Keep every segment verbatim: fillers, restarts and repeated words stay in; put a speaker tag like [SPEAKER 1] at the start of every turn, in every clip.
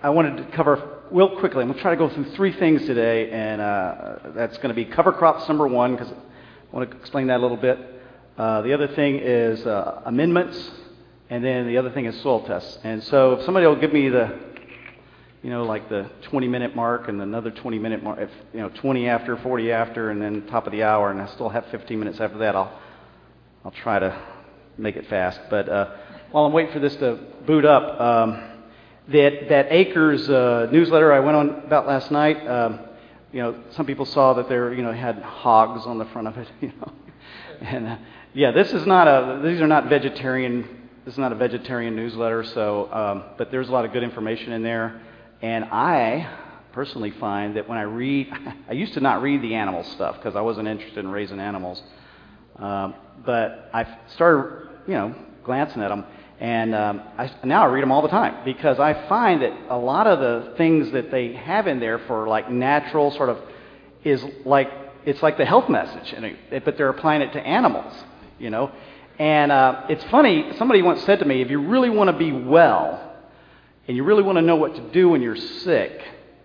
[SPEAKER 1] I wanted to cover real quickly. I'm going to try to go through three things today, and uh, that's going to be cover crops number one, because I want to explain that a little bit. Uh, the other thing is uh, amendments, and then the other thing is soil tests. And so if somebody will give me the, you know, like the twenty minute mark and another twenty minute mark, if, you know, twenty after, forty after, and then top of the hour, and I still have fifteen minutes after that, I'll I'll try to make it fast. But uh, while I'm waiting for this to boot up, um, that that Acres uh, newsletter I went on about last night, um, you know, some people saw that there, you know, had hogs on the front of it, you know, and uh, yeah, this is not a, these are not vegetarian. This is not a vegetarian newsletter. So, um, but there's a lot of good information in there. And I personally find that when I read, I used to not read the animal stuff because I wasn't interested in raising animals. Um, but I started, you know, glancing at them, and um, I, now I read them all the time because I find that a lot of the things that they have in there for like natural sort of is like, it's like the health message, and it, but they're applying it to animals, you know. And uh, it's funny, somebody once said to me, if you really want to be well, and you really want to know what to do when you're sick,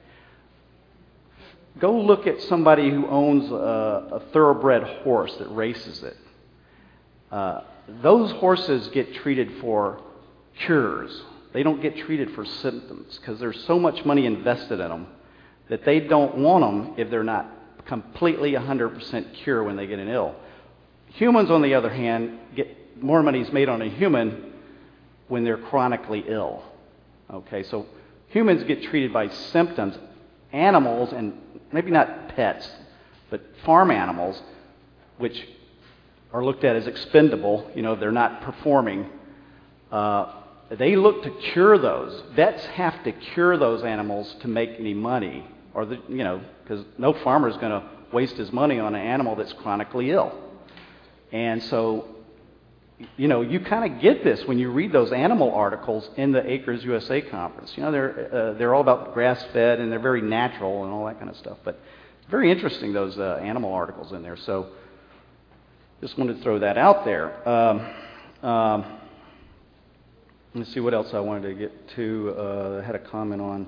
[SPEAKER 1] go look at somebody who owns a, a thoroughbred horse that races it. Uh, those horses get treated for cures. They don't get treated for symptoms because there's so much money invested in them that they don't want them if they're not completely one hundred percent cure when they get an ill. Humans, on the other hand, get more money is made on a human when they're chronically ill. Okay, so humans get treated by symptoms. Animals, and maybe not pets, but farm animals, which are looked at as expendable, you know, they're not performing, uh, they look to cure those. Vets have to cure those animals to make any money, or, the, you know, because no farmer is going to waste his money on an animal that's chronically ill. And so, you know, you kind of get this when you read those animal articles in the Acres U S A conference. You know, they're uh, they're all about grass-fed, and they're very natural and all that kind of stuff. But very interesting, those uh, animal articles in there. So just wanted to throw that out there. Um, um, let's see what else I wanted to get to. Uh, I had a comment on.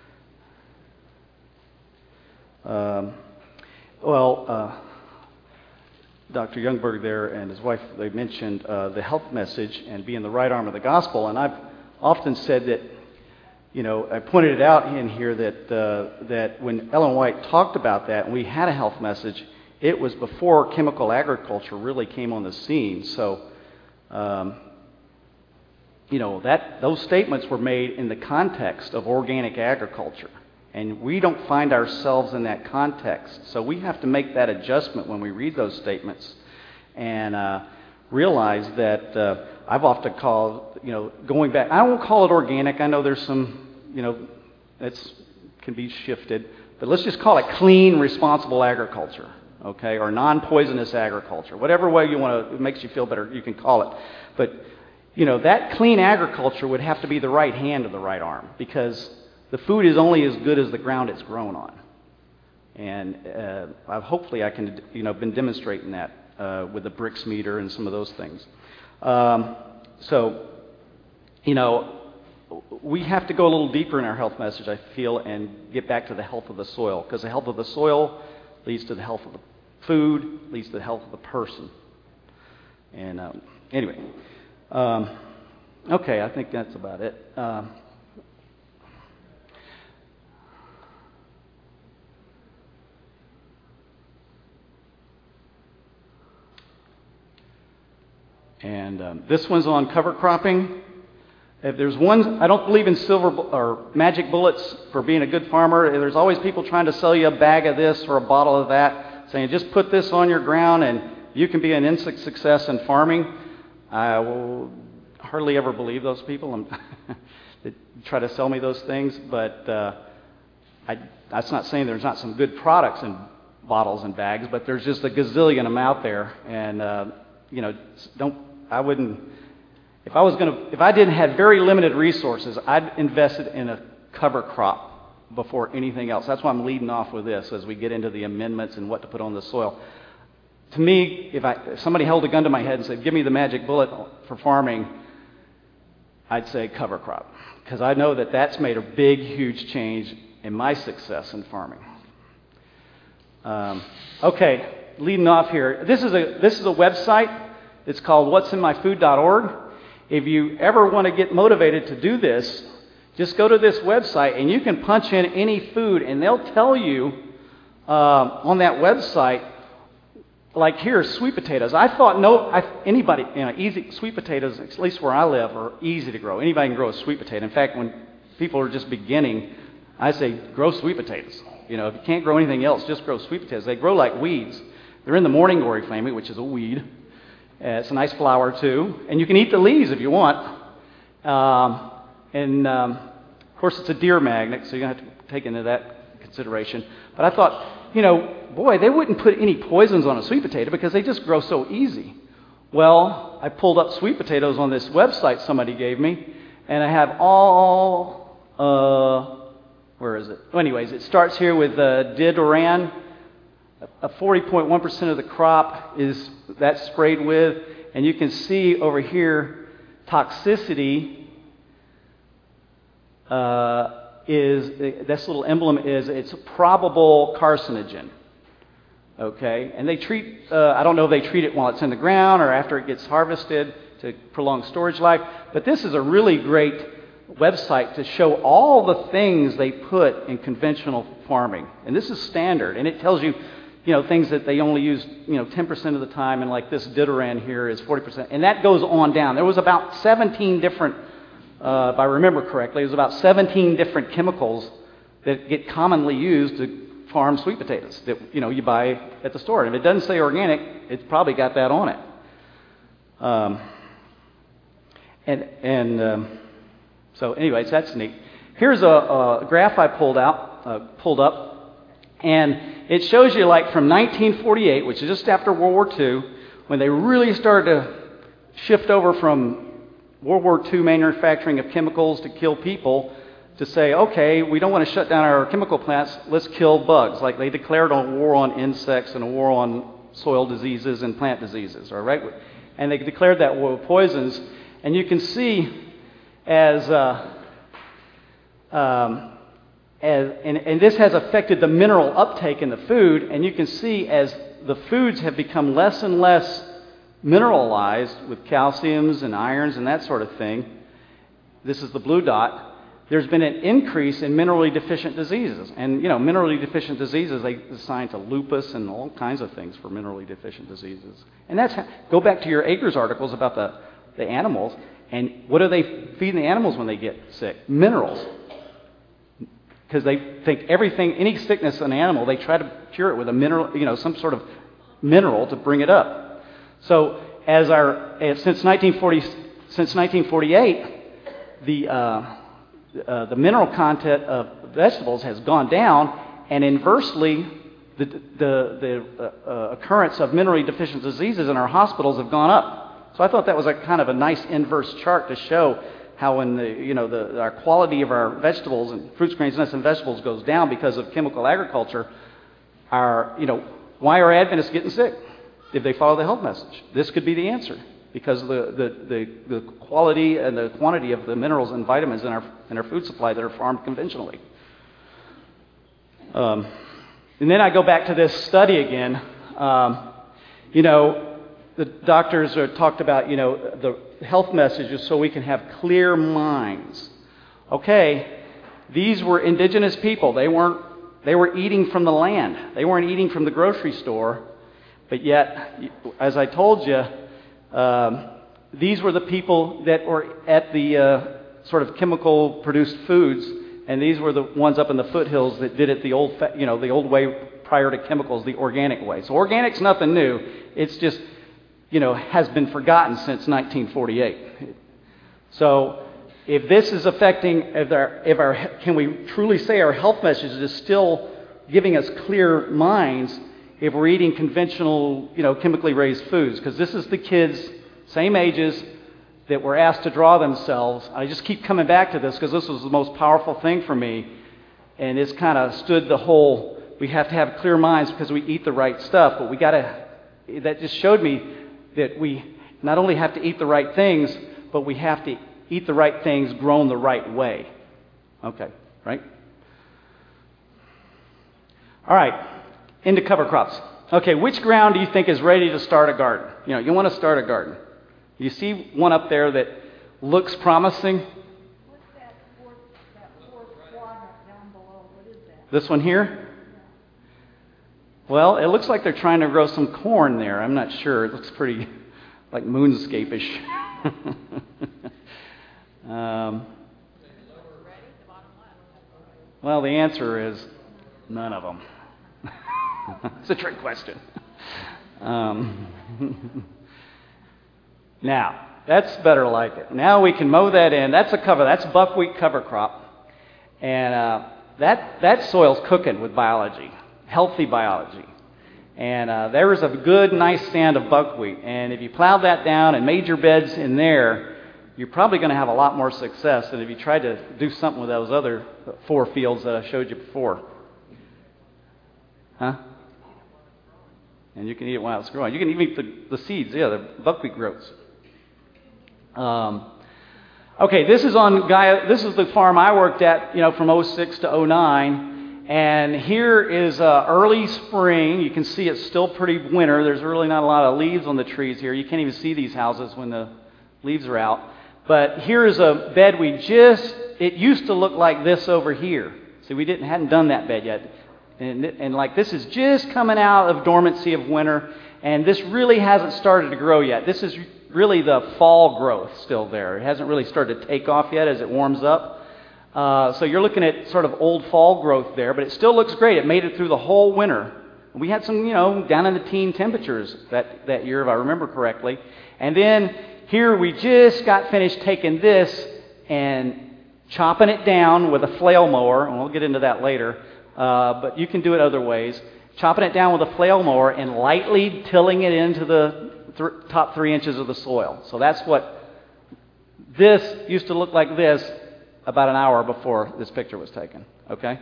[SPEAKER 1] Um, well. Uh, Doctor Youngberg there and his wife, they mentioned uh, the health message and being the right arm of the gospel. And I've often said that, you know, I pointed it out in here that uh, that when Ellen White talked about that and we had a health message, it was before chemical agriculture really came on the scene. So, um, you know, that those statements were made in the context of organic agriculture. And we don't find ourselves in that context. So we have to make that adjustment when we read those statements and uh, realize that uh, I've often called, you know, going back, I won't call it organic. I know there's some, you know, it's can be shifted. But let's just call it clean, responsible agriculture, okay, or non-poisonous agriculture. Whatever way you want to, it makes you feel better, you can call it. But, you know, that clean agriculture would have to be the right hand of the right arm, because the food is only as good as the ground it's grown on. And uh, I've, hopefully I can, you know, been demonstrating that uh, with the Brix meter and some of those things. Um, so, you know, we have to go a little deeper in our health message, I feel, and get back to the health of the soil, because the health of the soil leads to the health of the food, leads to the health of the person. And um, anyway, um, okay, I think that's about it. Um, And um, this one's on cover cropping. If there's one, I don't believe in silver bu- or magic bullets for being a good farmer. There's always people trying to sell you a bag of this or a bottle of that, saying just put this on your ground and you can be an instant success in farming. I will hardly ever believe those people that try to sell me those things. But uh, I, that's not saying there's not some good products in bottles and bags, but there's just a gazillion of them out there. And, uh, you know, don't. I wouldn't, if I was going to, if I didn't have very limited resources, I'd invest it in a cover crop before anything else. That's why I'm leading off with this as we get into the amendments and what to put on the soil. To me, if, I, if somebody held a gun to my head and said, give me the magic bullet for farming, I'd say cover crop, because I know that that's made a big, huge change in my success in farming. Um, okay, leading off here. This is a this is a website. It's called what's in my food dot org. If you ever want to get motivated to do this, just go to this website and you can punch in any food, and they'll tell you uh, on that website. Like here, sweet potatoes. I thought no, I, anybody, you know, easy sweet potatoes. At least where I live, are easy to grow. Anybody can grow a sweet potato. In fact, when people are just beginning, I say grow sweet potatoes. You know, if you can't grow anything else, just grow sweet potatoes. They grow like weeds. They're in the morning glory family, which is a weed. Uh, it's a nice flower too, and you can eat the leaves if you want. Um, and um, of course, it's a deer magnet, so you have to take into that consideration. But I thought, you know, boy, they wouldn't put any poisons on a sweet potato because they just grow so easy. Well, I pulled up sweet potatoes on this website somebody gave me, and I have all, uh, where is it? Well, anyways, it starts here with uh, Didoran. A forty point one percent of the crop is that's sprayed with, and you can see over here toxicity uh, is, this little emblem is, it's a probable carcinogen. Okay, and they treat, uh, I don't know if they treat it while it's in the ground or after it gets harvested to prolong storage life, but this is a really great website to show all the things they put in conventional farming. And this is standard, and it tells you, you know, things that they only use, you know, ten percent of the time, and like this Didoran here is forty percent, and that goes on down. There was about seventeen different, uh, if I remember correctly, it was about seventeen different chemicals that get commonly used to farm sweet potatoes that, you know, you buy at the store. And if it doesn't say organic, it's probably got that on it. Um, and and um, so, anyways, that's neat. Here's a, a graph I pulled out, uh, pulled up, and it shows you, like, from nineteen forty-eight, which is just after World War Two, when they really started to shift over from World War Two manufacturing of chemicals to kill people, to say, okay, we don't want to shut down our chemical plants, let's kill bugs. Like they declared a war on insects and a war on soil diseases and plant diseases, all right? And they declared that war with poisons. And you can see as, uh, um, as and, and this has affected the mineral uptake in the food, and you can see as the foods have become less and less mineralized with calciums and irons and that sort of thing. This is the blue dot. There's been an increase in minerally deficient diseases. And, you know, minerally deficient diseases, they assign to lupus and all kinds of things for minerally deficient diseases. And that's, go back to your Acres articles about the, the animals, and what do they feed the animals when they get sick? Minerals. Because they think everything, any sickness in an animal, they try to cure it with a mineral, you know, some sort of mineral to bring it up. So, as our, as, since nineteen forty, since nineteen forty-eight, the, uh, Uh, the mineral content of vegetables has gone down, and inversely, the, the, the uh, uh, occurrence of minerally deficient diseases in our hospitals have gone up. So I thought that was a kind of a nice inverse chart to show how, when the you know the our quality of our vegetables and fruits, grains, nuts, and vegetables goes down because of chemical agriculture, our you know why are Adventists getting sick if they follow the health message? This could be the answer. Because of the, the, the, the quality and the quantity of the minerals and vitamins in our in our food supply that are farmed conventionally. Um, and then I go back to this study again. Um, you know, the doctors are talked about, you know, the health messages so we can have clear minds. Okay, these were indigenous people. They weren't. They were eating from the land. They weren't eating from the grocery store. But yet, as I told you, Um, these were the people that were at the uh, sort of chemical-produced foods, and these were the ones up in the foothills that did it the old, fa- you know, the old way prior to chemicals, the organic way. So organic's nothing new. It's just, you know, has been forgotten since nineteen forty-eight. So, if this is affecting, if our, if our, can we truly say our health message is still giving us clear minds? If we're eating conventional, you know, chemically raised foods, because this is the kids, same ages, that were asked to draw themselves. I just keep coming back to this because this was the most powerful thing for me, and it's kind of stood the whole. We have to have clear minds because we eat the right stuff, but we got to. That just showed me that we not only have to eat the right things, but we have to eat the right things, grown the right way. Okay, right? All right, into cover crops. Okay, which ground do you think is ready to start a garden? You know, you want to start a garden. You see one up there that looks promising?
[SPEAKER 2] What's that fourth, that fourth quadrant down below? What is that?
[SPEAKER 1] This one here? Well, it looks like they're trying to grow some corn there. I'm not sure. It looks pretty like moonscape-ish. um, well, the answer is none of them. It's a trick question. Um, now, that's better like it. Now we can mow that in. That's a cover. That's buckwheat cover crop. And uh, that, that soil's cooking with biology, healthy biology. And uh, there is a good, nice stand of buckwheat. And if you plowed that down and made your beds in there, you're probably going to have a lot more success than if you tried to do something with those other four fields that I showed you before. Huh? And you can eat it while it's growing. You can even eat the, the seeds. Yeah, the buckwheat grows. Um, okay, this is on Gaia. This is the farm I worked at, you know, from oh six to oh nine. And here is uh, early spring. You can see it's still pretty winter. There's really not a lot of leaves on the trees here. You can't even see these houses when the leaves are out. But here is a bed we just, it used to look like this over here. See, we didn't hadn't done that bed yet. And, and like this is just coming out of dormancy of winter, and this really hasn't started to grow yet. This is really the fall growth still there. It hasn't really started to take off yet as it warms up. Uh, so you're looking at sort of old fall growth there, but it still looks great. It made it through the whole winter. We had some, you know, down in the teen temperatures that, that year, if I remember correctly. And then here we just got finished taking this and chopping it down with a flail mower, and we'll get into that later. Uh, but you can do it other ways. Chopping it down with a flail mower and lightly tilling it into the th- top three inches of the soil. So that's what this used to look like this about an hour before this picture was taken. Okay?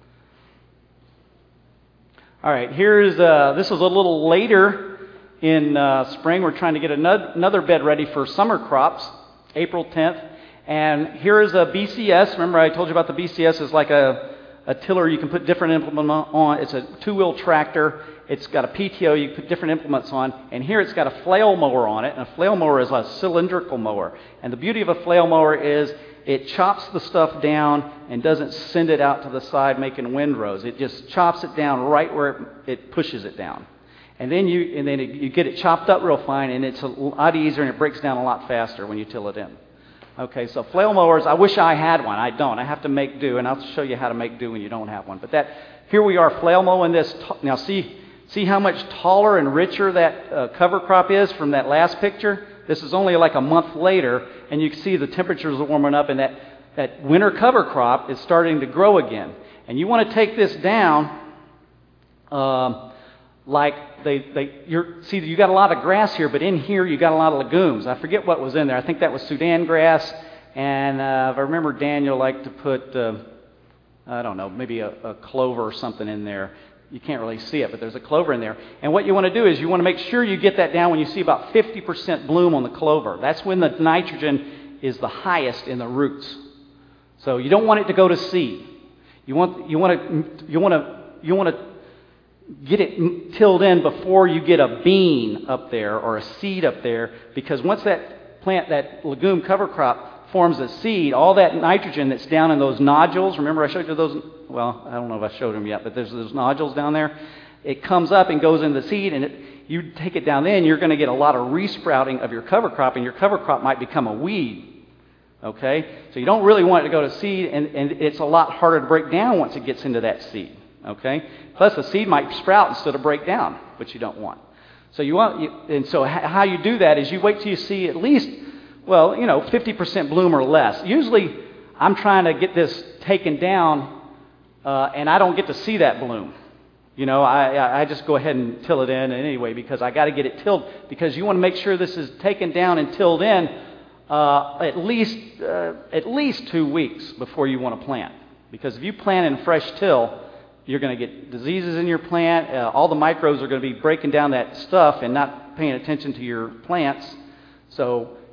[SPEAKER 1] All right, here's, uh, this is a little later in uh, spring. We're trying to get another bed ready for summer crops, April tenth. And here is a B C S. Remember I told you about the B C S is like a A tiller you can put different implements on. It's a two-wheel tractor. It's got a P T O you can put different implements on. And here it's got a flail mower on it. And a flail mower is a cylindrical mower. And the beauty of a flail mower is it chops the stuff down and doesn't send it out to the side making windrows. It just chops it down right where it pushes it down. And then you and then it, you get it chopped up real fine, and it's a lot easier and it breaks down a lot faster when you till it in. Okay, so flail mowers, I wish I had one. I don't. I have to make do, and I'll show you how to make do when you don't have one. But that here we are flail mowing this. Now see see how much taller and richer that uh, cover crop is from that last picture? This is only like a month later, and you can see the temperatures are warming up, and that, that winter cover crop is starting to grow again. And you want to take this down um, like they, they you're see you got a lot of grass here, but in here you got a lot of legumes. I forget what was in there. I think that was Sudan grass, and uh, if I remember, Daniel liked to put uh, I don't know, maybe a, a clover or something in there. You can't really see it, but there's a clover in there. And what you want to do is you want to make sure you get that down when you see about fifty percent bloom on the clover. That's when the nitrogen is the highest in the roots. So you don't want it to go to seed. You want you want to you want to you want to get it tilled in before you get a bean up there or a seed up there, because once that plant, that legume cover crop forms a seed, all that nitrogen that's down in those nodules, remember I showed you those, well, I don't know if I showed them yet, but there's those nodules down there, it comes up and goes in the seed, and it, you take it down then, you're going to get a lot of resprouting of your cover crop, and your cover crop might become a weed. Okay? So you don't really want it to go to seed, and, and it's a lot harder to break down once it gets into that seed. Okay? Plus, the seed might sprout instead of break down, which you don't want. So you want, you, and so how you do that is you wait till you see at least, well, you know, fifty percent bloom or less. Usually, I'm trying to get this taken down, uh, and I don't get to see that bloom. You know, I, I just go ahead and till it in anyway because I got to get it tilled, because you want to make sure this is taken down and tilled in uh, at least uh, at least two weeks before you want to plant. Because if you plant in fresh till, you're going to get diseases in your plant. Uh, all the microbes are going to be breaking down that stuff and not paying attention to your plants. So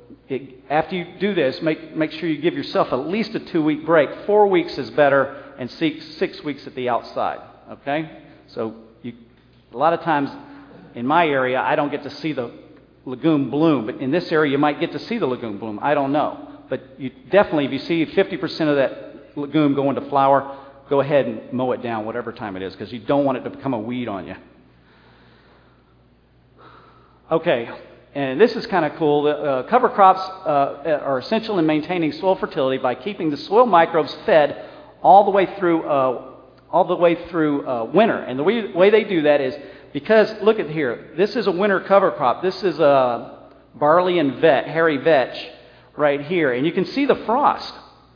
[SPEAKER 1] it, after you do this, make, make sure you give yourself at least a two-week break. Four weeks is better, and six, six weeks at the outside, okay? So you, a lot of times in my area, I don't get to see the legume bloom, but in this area, you might get to see the legume bloom. I don't know. But you definitely, if you see fifty percent of that legume go into flower, go ahead and mow it down whatever time it is, because you don't want it to become a weed on you. Okay, and this is kind of cool. The, uh, cover crops uh, are essential in maintaining soil fertility by keeping the soil microbes fed all the way through uh, all the way through uh, winter. And the way, way they do that is because, look at here, this is a winter cover crop. This is a barley and vet, hairy vetch right here. And you can see the frost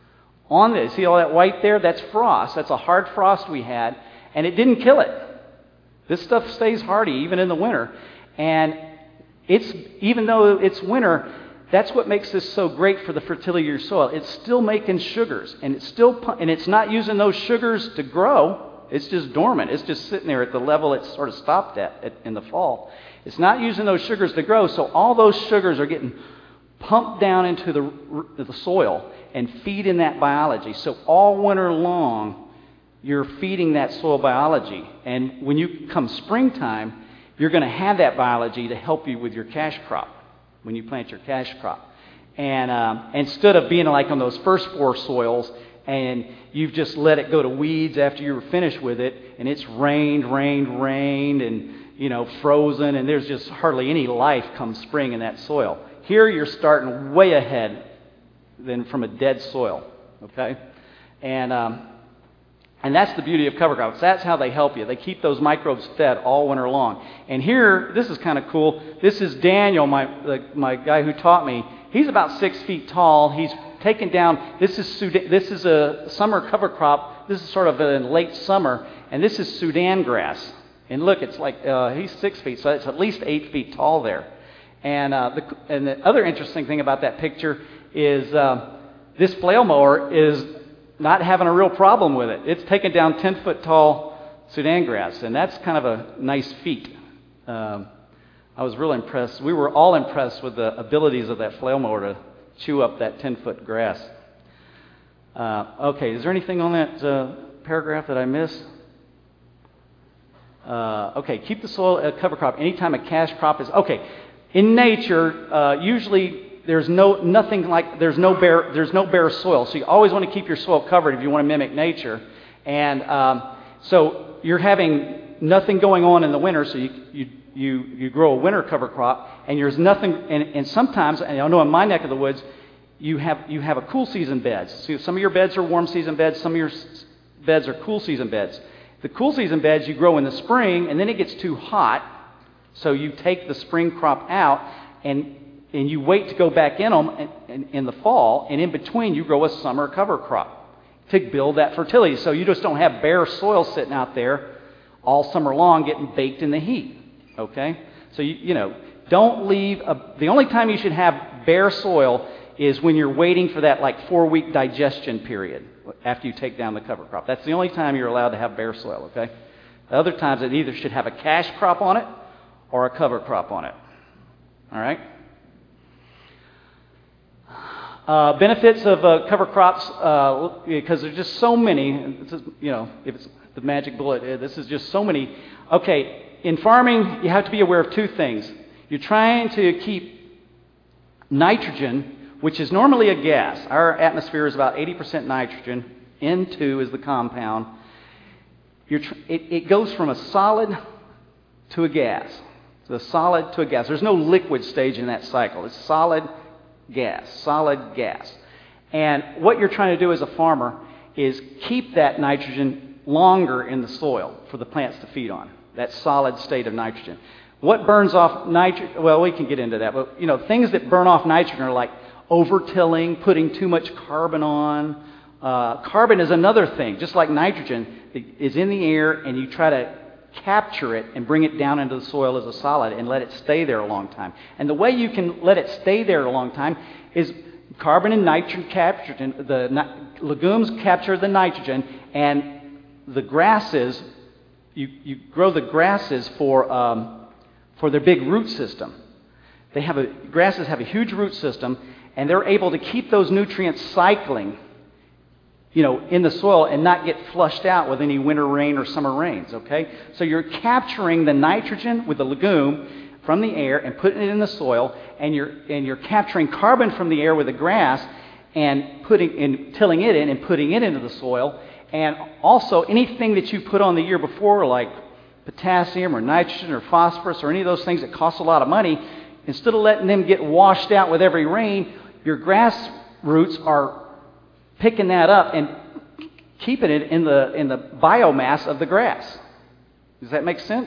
[SPEAKER 1] on this. See all that white there? That's frost. That's a hard frost we had, and it didn't kill it. This stuff stays hardy even in the winter. And it's even though it's winter, that's what makes this so great for the fertility of your soil. It's still making sugars, and it's still and it's not using those sugars to grow. It's just dormant. It's just sitting there at the level it's sort of stopped at, at in the fall. It's not using those sugars to grow, so all those sugars are getting pumped down into the the soil and feeding that biology. So all winter long, you're feeding that soil biology, and when you come springtime, you're going to have that biology to help you with your cash crop when you plant your cash crop. And um, instead of being like on those first four soils and you've just let it go to weeds after you were finished with it, and it's rained, rained, rained, and you know frozen, and there's just hardly any life come spring in that soil. Here you're starting way ahead than from a dead soil. Okay, and um, And that's the beauty of cover crops. That's how they help you. They keep those microbes fed all winter long. And here, this is kind of cool. This is Daniel, my the, my guy who taught me. He's about six feet tall. He's taken down. This is Sudan, this is a summer cover crop. This is sort of in late summer, and this is Sudan grass. And look, it's like uh, he's six feet, so it's at least eight feet tall there. And uh, the and the other interesting thing about that picture is uh, this flail mower is not having a real problem with it. It's taken down ten-foot tall Sudan grass, and that's kind of a nice feat. Um, I was real impressed. We were all impressed with the abilities of that flail mower to chew up that ten-foot grass. Uh, okay, is there anything on that uh, paragraph that I missed? Uh, okay, keep the soil a cover crop anytime a cash crop is... Okay, in nature, uh, usually... There's no nothing like there's no bare there's no bare soil, so you always want to keep your soil covered if you want to mimic nature. And um, so you're having nothing going on in the winter, so you you you, you grow a winter cover crop, and there's nothing. And, and sometimes, and I know in my neck of the woods, you have you have a cool season beds. So some of your beds are warm season beds, some of your beds are cool season beds. The cool season beds you grow in the spring, and then it gets too hot, so you take the spring crop out and And you wait to go back in them in, in, in the fall, and in between you grow a summer cover crop to build that fertility. So you just don't have bare soil sitting out there all summer long getting baked in the heat. Okay? So, you, you know, don't leave... A, the only time you should have bare soil is when you're waiting for that like four-week digestion period after you take down the cover crop. That's the only time you're allowed to have bare soil, okay? The other times it either should have a cash crop on it or a cover crop on it. All right? Uh, benefits of uh, cover crops, uh, because there's just so many. This is, you know, if it's the magic bullet, uh, this is just so many. Okay, in farming, you have to be aware of two things. You're trying to keep nitrogen, which is normally a gas. Our atmosphere is about eighty percent nitrogen. N two is the compound. You're tr- it, it goes from a solid to a gas. The solid to a gas. There's no liquid stage in that cycle. It's solid gas, solid gas. And what you're trying to do as a farmer is keep that nitrogen longer in the soil for the plants to feed on, that solid state of nitrogen. What burns off nitrogen? Well, we can get into that, but you know, things that burn off nitrogen are like over-tilling, putting too much carbon on. Uh, carbon is another thing, just like nitrogen, it is in the air, and you try to capture it and bring it down into the soil as a solid and let it stay there a long time. And the way you can let it stay there a long time is carbon and nitrogen captured. The ni- legumes capture the nitrogen, and the grasses, you, you grow the grasses for um, for their big root system. they have a, grasses have a huge root system, and they're able to keep those nutrients cycling, you know, in the soil and not get flushed out with any winter rain or summer rains, okay? So you're capturing the nitrogen with the legume from the air and putting it in the soil, and you're and you're capturing carbon from the air with the grass and putting and tilling it in and putting it into the soil. And also anything that you put on the year before, like potassium or nitrogen or phosphorus or any of those things that cost a lot of money, instead of letting them get washed out with every rain, your grass roots are picking that up and keeping it in the in the biomass of the grass. Does that make sense?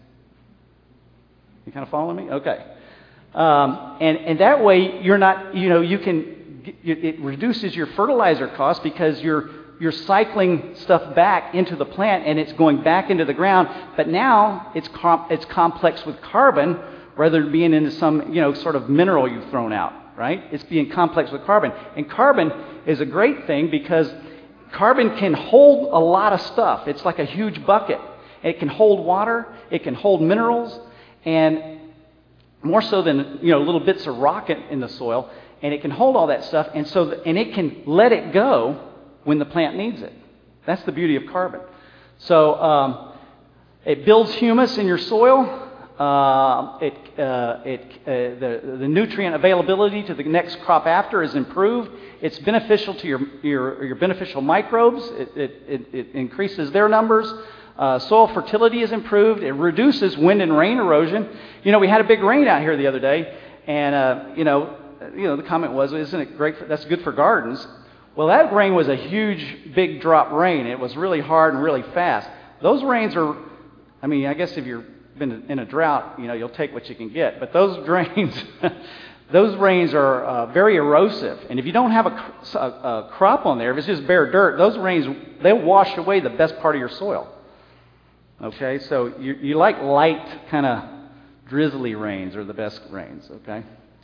[SPEAKER 1] You kind of following me? Okay. Um, and and that way you're not, you know, you can it reduces your fertilizer cost because you're you're cycling stuff back into the plant and it's going back into the ground. But now it's com- it's complex with carbon rather than being into some, you know, sort of mineral you've thrown out. Right? It's being complex with carbon. And carbon is a great thing because carbon can hold a lot of stuff. It's like a huge bucket. It can hold water. It can hold minerals. And more so than, you know, little bits of rock in, in the soil. And it can hold all that stuff. And so, the, and it can let it go when the plant needs it. That's the beauty of carbon. So um, it builds humus in your soil. Uh, it, uh, it, uh, the, the nutrient availability to the next crop after is improved. It's beneficial to your your, your beneficial microbes. It, it, it, it increases their numbers. Uh, soil fertility is improved. It reduces wind and rain erosion. You know, we had a big rain out here the other day, and uh, you know, you know, the comment was, "Isn't it great? For, that's good for gardens." Well, that rain was a huge, big drop rain. It was really hard and really fast. Those rains are, I mean, I guess if you're been in a drought, you know, you'll take what you can get. But those rains, those rains are uh, very erosive. And if you don't have a, a, a crop on there, if it's just bare dirt, those rains, they'll wash away the best part of your soil. Okay, so you, you like light, kind of drizzly rains are the best rains, okay?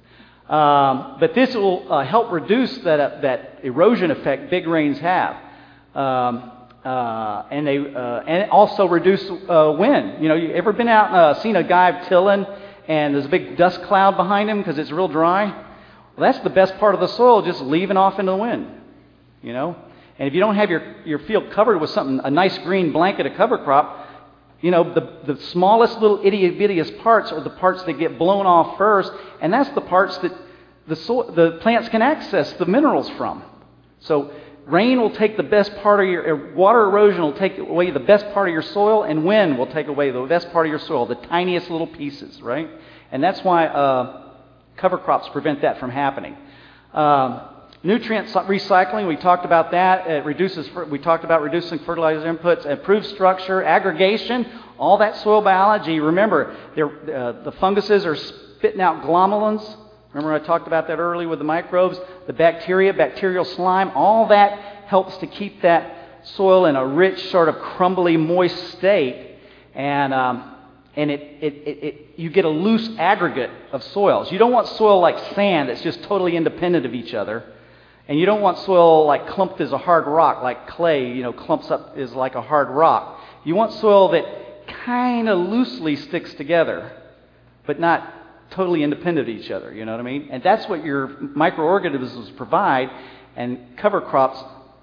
[SPEAKER 1] Um, but this will uh, help reduce that, uh, that erosion effect big rains have. Um, Uh, and they uh, and also reduce uh, wind. You know, you ever been out and uh, seen a guy tilling and there's a big dust cloud behind him because it's real dry? Well, that's the best part of the soil, just leaving off into the wind. You know, and if you don't have your, your field covered with something, a nice green blanket of cover crop, you know, the the smallest little itty bittiest parts are the parts that get blown off first, and that's the parts that the so- the plants can access the minerals from. So rain will take the best part of your, water erosion will take away the best part of your soil, and wind will take away the best part of your soil, the tiniest little pieces, right? And that's why uh, cover crops prevent that from happening. Um, nutrient recycling, we talked about that. It reduces. We talked about reducing fertilizer inputs, improved structure, aggregation, all that soil biology. Remember, uh, the funguses are spitting out glomalins. Remember I talked about that earlier with the microbes, the bacteria, bacterial slime, all that helps to keep that soil in a rich, sort of crumbly, moist state. And um, and it, it, it, it you get a loose aggregate of soils. You don't want soil like sand that's just totally independent of each other. And you don't want soil like clumped as a hard rock, like clay, you know, clumps up is like a hard rock. You want soil that kind of loosely sticks together, but not totally independent of each other, you know what I mean? And that's what your microorganisms provide, and cover crops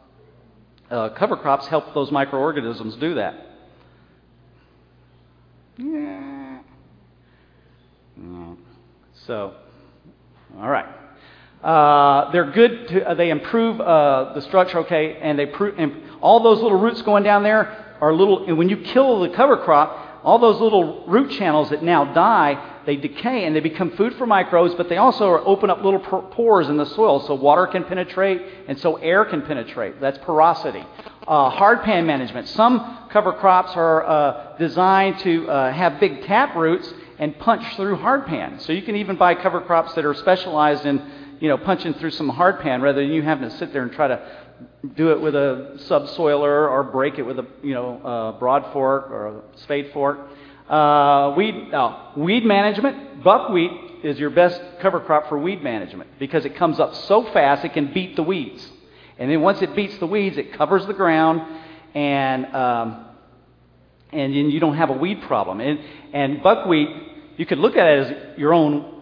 [SPEAKER 1] uh, cover crops help those microorganisms do that. Yeah. So, all right. Uh, they're good. To, uh, they improve uh, the structure, okay, and they pro- and all those little roots going down there are little. And when you kill the cover crop, all those little root channels that now die, they decay and they become food for microbes, but they also open up little pores in the soil so water can penetrate and so air can penetrate. That's porosity. Uh, hard pan management. Some cover crops are uh, designed to uh, have big tap roots and punch through hard pan. So you can even buy cover crops that are specialized in, you know, punching through some hard pan rather than you having to sit there and try to do it with a subsoiler or break it with a, you know, uh, broad fork or a spade fork. Uh, weed, no, weed management. Buckwheat is your best cover crop for weed management because it comes up so fast it can beat the weeds. And then once it beats the weeds, it covers the ground, and um, and then you don't have a weed problem. And and buckwheat, you could look at it as your own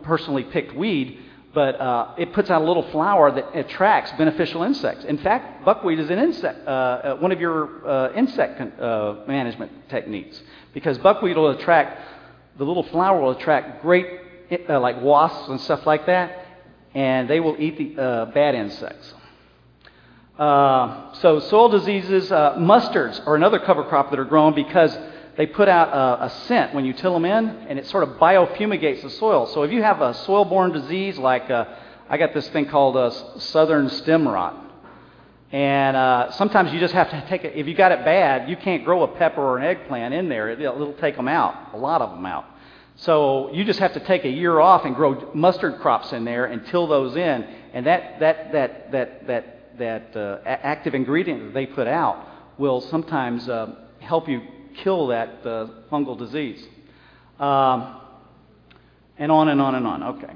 [SPEAKER 1] personally picked weed, but uh, it puts out a little flower that attracts beneficial insects. In fact, buckwheat is an insect, uh, one of your uh, insect uh, management techniques, because buckwheat will attract, the little flower will attract great, uh, like wasps and stuff like that, and they will eat the uh, bad insects. Uh, so soil diseases, uh, mustards are another cover crop that are grown because they put out a, a scent when you till them in, and it sort of biofumigates the soil. So if you have a soil-borne disease like, uh, I got this thing called uh, southern stem rot, and uh, sometimes you just have to take it, if you got it bad, you can't grow a pepper or an eggplant in there. It, it'll take them out, a lot of them out. So you just have to take a year off and grow mustard crops in there and till those in, and that, that, that, that, that, that uh, active ingredient that they put out will sometimes uh, help you kill that uh, fungal disease. Um, and on and on and on. Okay.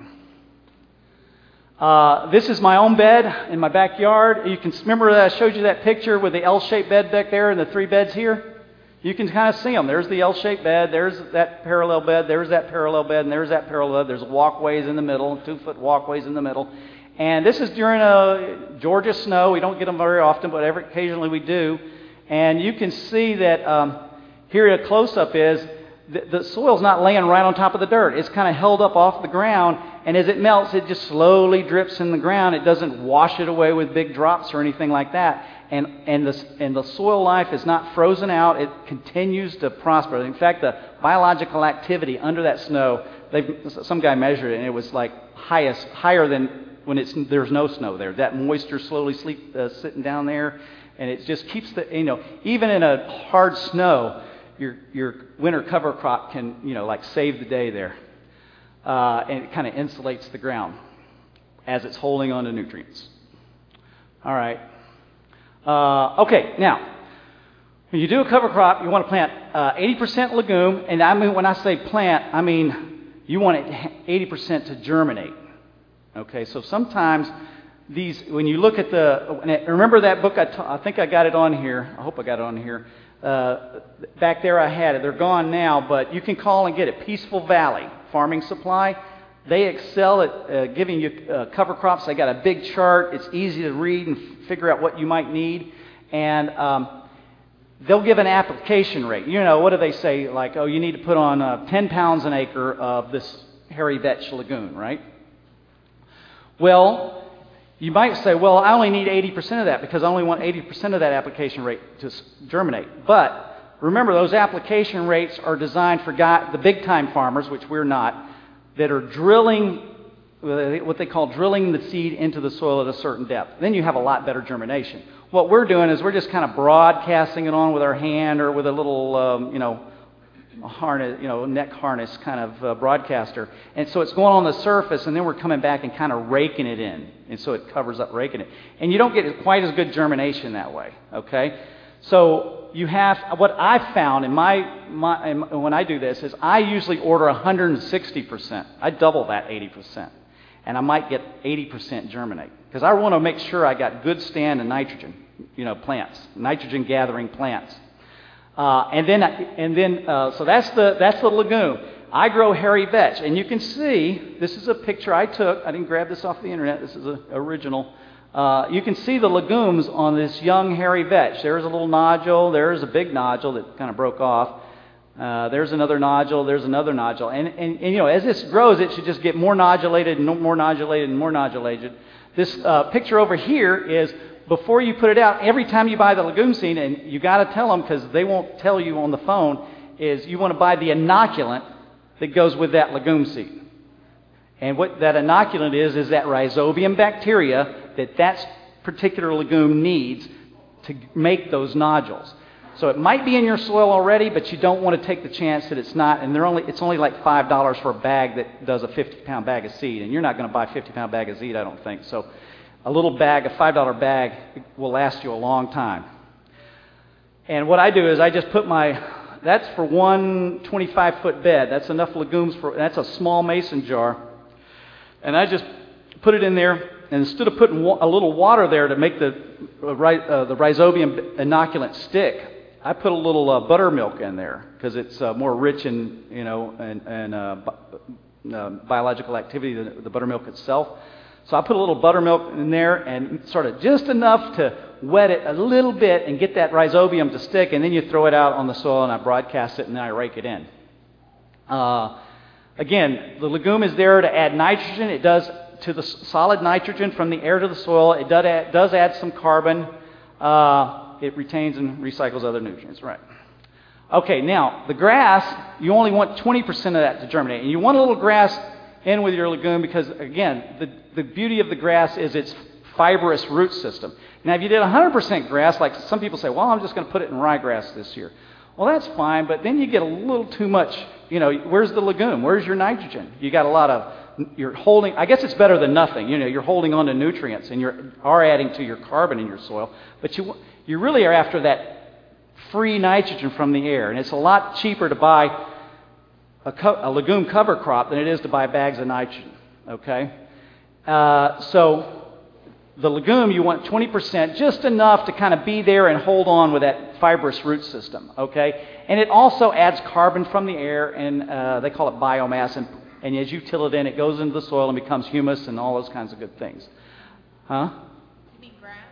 [SPEAKER 1] Uh, this is my own bed in my backyard. You can remember that I showed you that picture with the L-shaped bed back there and the three beds here? You can kind of see them. There's the L-shaped bed, there's that parallel bed, there's that parallel bed, and there's that parallel bed. There's walkways in the middle, two-foot walkways in the middle. And this is during a Georgia snow. We don't get them very often, but every, occasionally we do. And you can see that um, here a close-up is the, the soil's not laying right on top of the dirt. It's kind of held up off the ground, and as it melts, it just slowly drips in the ground. It doesn't wash it away with big drops or anything like that. And and the and the soil life is not frozen out. It continues to prosper. In fact, the biological activity under that snow, they've, some guy measured it, and it was like highest higher than when it's there's no snow there. That moisture slowly sleep, uh, sitting down there, and it just keeps the, you know, even in a hard snow, your your winter cover crop can, you know, like save the day there, uh, and it kind of insulates the ground as it's holding on to nutrients. All right. Uh, okay, now, when you do a cover crop, you want to plant uh, eighty percent legume, and I mean when I say plant, I mean you want it eighty percent to germinate. Okay, so sometimes these, when you look at the, remember that book, I, t- I think I got it on here, I hope I got it on here, uh, back there I had it, they're gone now, but you can call and get it, Peaceful Valley Farming Supply. They excel at uh, giving you uh, cover crops. They got a big chart. It's easy to read and f- figure out what you might need. And um, they'll give an application rate. You know, what do they say? Like, oh, you need to put on uh, ten pounds an acre of this hairy vetch legume, right? Well, you might say, well, I only need eighty percent of that because I only want eighty percent of that application rate to s- germinate. But remember, those application rates are designed for guy- the big-time farmers, which we're not, that are drilling, what they call drilling the seed into the soil at a certain depth. Then you have a lot better germination. What we're doing is we're just kind of broadcasting it on with our hand or with a little, um, you know, harness, you know, neck harness kind of uh, broadcaster. And so it's going on the surface, and then we're coming back and kind of raking it in. And so it covers up raking it. And you don't get quite as good germination that way, okay? So you have, what I've found in my, my in, when I do this is I usually order one hundred sixty percent. I double that eighty percent. And I might get eighty percent germinate. Because I want to make sure I got good stand of nitrogen, you know, plants, nitrogen gathering plants. Uh, and then, and then, uh, so that's the, that's the legume. I grow hairy vetch. And you can see, this is a picture I took. I didn't grab this off the internet. This is an original. Uh, you can see the legumes on this young hairy vetch. There's a little nodule. There's a big nodule that kind of broke off. Uh, there's another nodule. There's another nodule. And, and, and, you know, as this grows, it should just get more nodulated and more nodulated and more nodulated. This uh, picture over here is before you put it out. Every time you buy the legume seed, and you got to tell them because they won't tell you on the phone, is you want to buy the inoculant that goes with that legume seed. And what that inoculant is, is that rhizobium bacteria that that particular legume needs to make those nodules. So it might be in your soil already, but you don't want to take the chance that it's not. And they're only it's only like five dollars for a bag that does a fifty-pound bag of seed. And you're not going to buy a fifty-pound bag of seed, I don't think. So a little bag, a five dollar bag, will last you a long time. And what I do is I just put my, that's for one twenty-five foot bed. That's enough legumes for, that's a small mason jar. And I just put it in there, and instead of putting a little water there to make the uh, uh, the rhizobium inoculant stick, I put a little uh, buttermilk in there because it's uh, more rich in, you know, and, and uh, uh, biological activity, the, the buttermilk itself. So I put a little buttermilk in there and sort of just enough to wet it a little bit and get that rhizobium to stick, and then you throw it out on the soil and I broadcast it and then I rake it in. Uh, again, the legume is there to add nitrogen. It does to the solid nitrogen from the air to the soil. It does add, does add some carbon. Uh, it retains and recycles other nutrients. Right. Okay, now the grass, you only want twenty percent of that to germinate. And you want a little grass in with your legume because, again, the, the beauty of the grass is its fibrous root system. Now, if you did one hundred percent grass, like some people say, well, I'm just going to put it in ryegrass this year. Well, that's fine, but then you get a little too much. You know, where's the legume? Where's your nitrogen? You got a lot of, you're holding, I guess it's better than nothing. You know, you're holding on to nutrients and you are adding to your carbon in your soil, but you you really are after that free nitrogen from the air. And it's a lot cheaper to buy a, co- a legume cover crop than it is to buy bags of nitrogen, okay? Uh, so the legume, you want twenty percent, just enough to kind of be there and hold on with that fibrous root system, okay? And it also adds carbon from the air, and uh, they call it biomass, and, and as you till it in, it goes into the soil and becomes humus and all those kinds of good things. Huh?
[SPEAKER 3] You mean grass?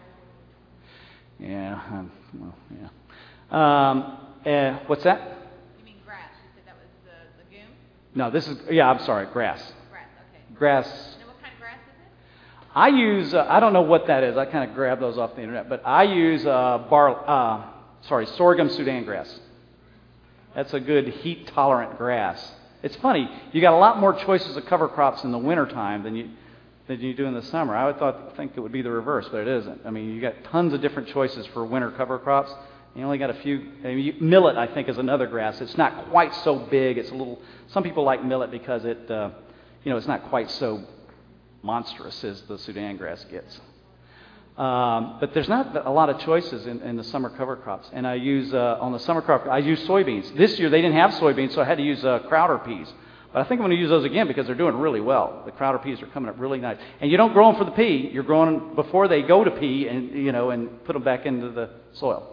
[SPEAKER 1] Yeah, um, well, yeah. Um, uh, what's that?
[SPEAKER 3] You mean grass? You said that was the legume?
[SPEAKER 1] No, this is, yeah, I'm sorry, grass.
[SPEAKER 3] Grass, okay.
[SPEAKER 1] Grass.
[SPEAKER 3] And what kind of grass is it?
[SPEAKER 1] I use, uh, I don't know what that is. I kind of grabbed those off the internet, but I use uh, bar, uh, sorry, sorghum Sudan grass. That's a good heat-tolerant grass. It's funny, you got a lot more choices of cover crops in the wintertime than you than you do in the summer. I would thought think it would be the reverse, but it isn't. I mean, you got tons of different choices for winter cover crops. You only got a few. I mean, you, millet, I think, is another grass. It's not quite so big. It's a little. Some people like millet because it, uh, you know, it's not quite so monstrous as the Sudan grass gets. Um, but there's not a lot of choices in, in the summer cover crops. And I use uh, on the summer crop, I use soybeans. This year they didn't have soybeans, so I had to use uh, Crowder peas. But I think I'm going to use those again because they're doing really well. The Crowder peas are coming up really nice. And you don't grow them for the pea. You're growing them before they go to pea, and you know, and put them back into the soil.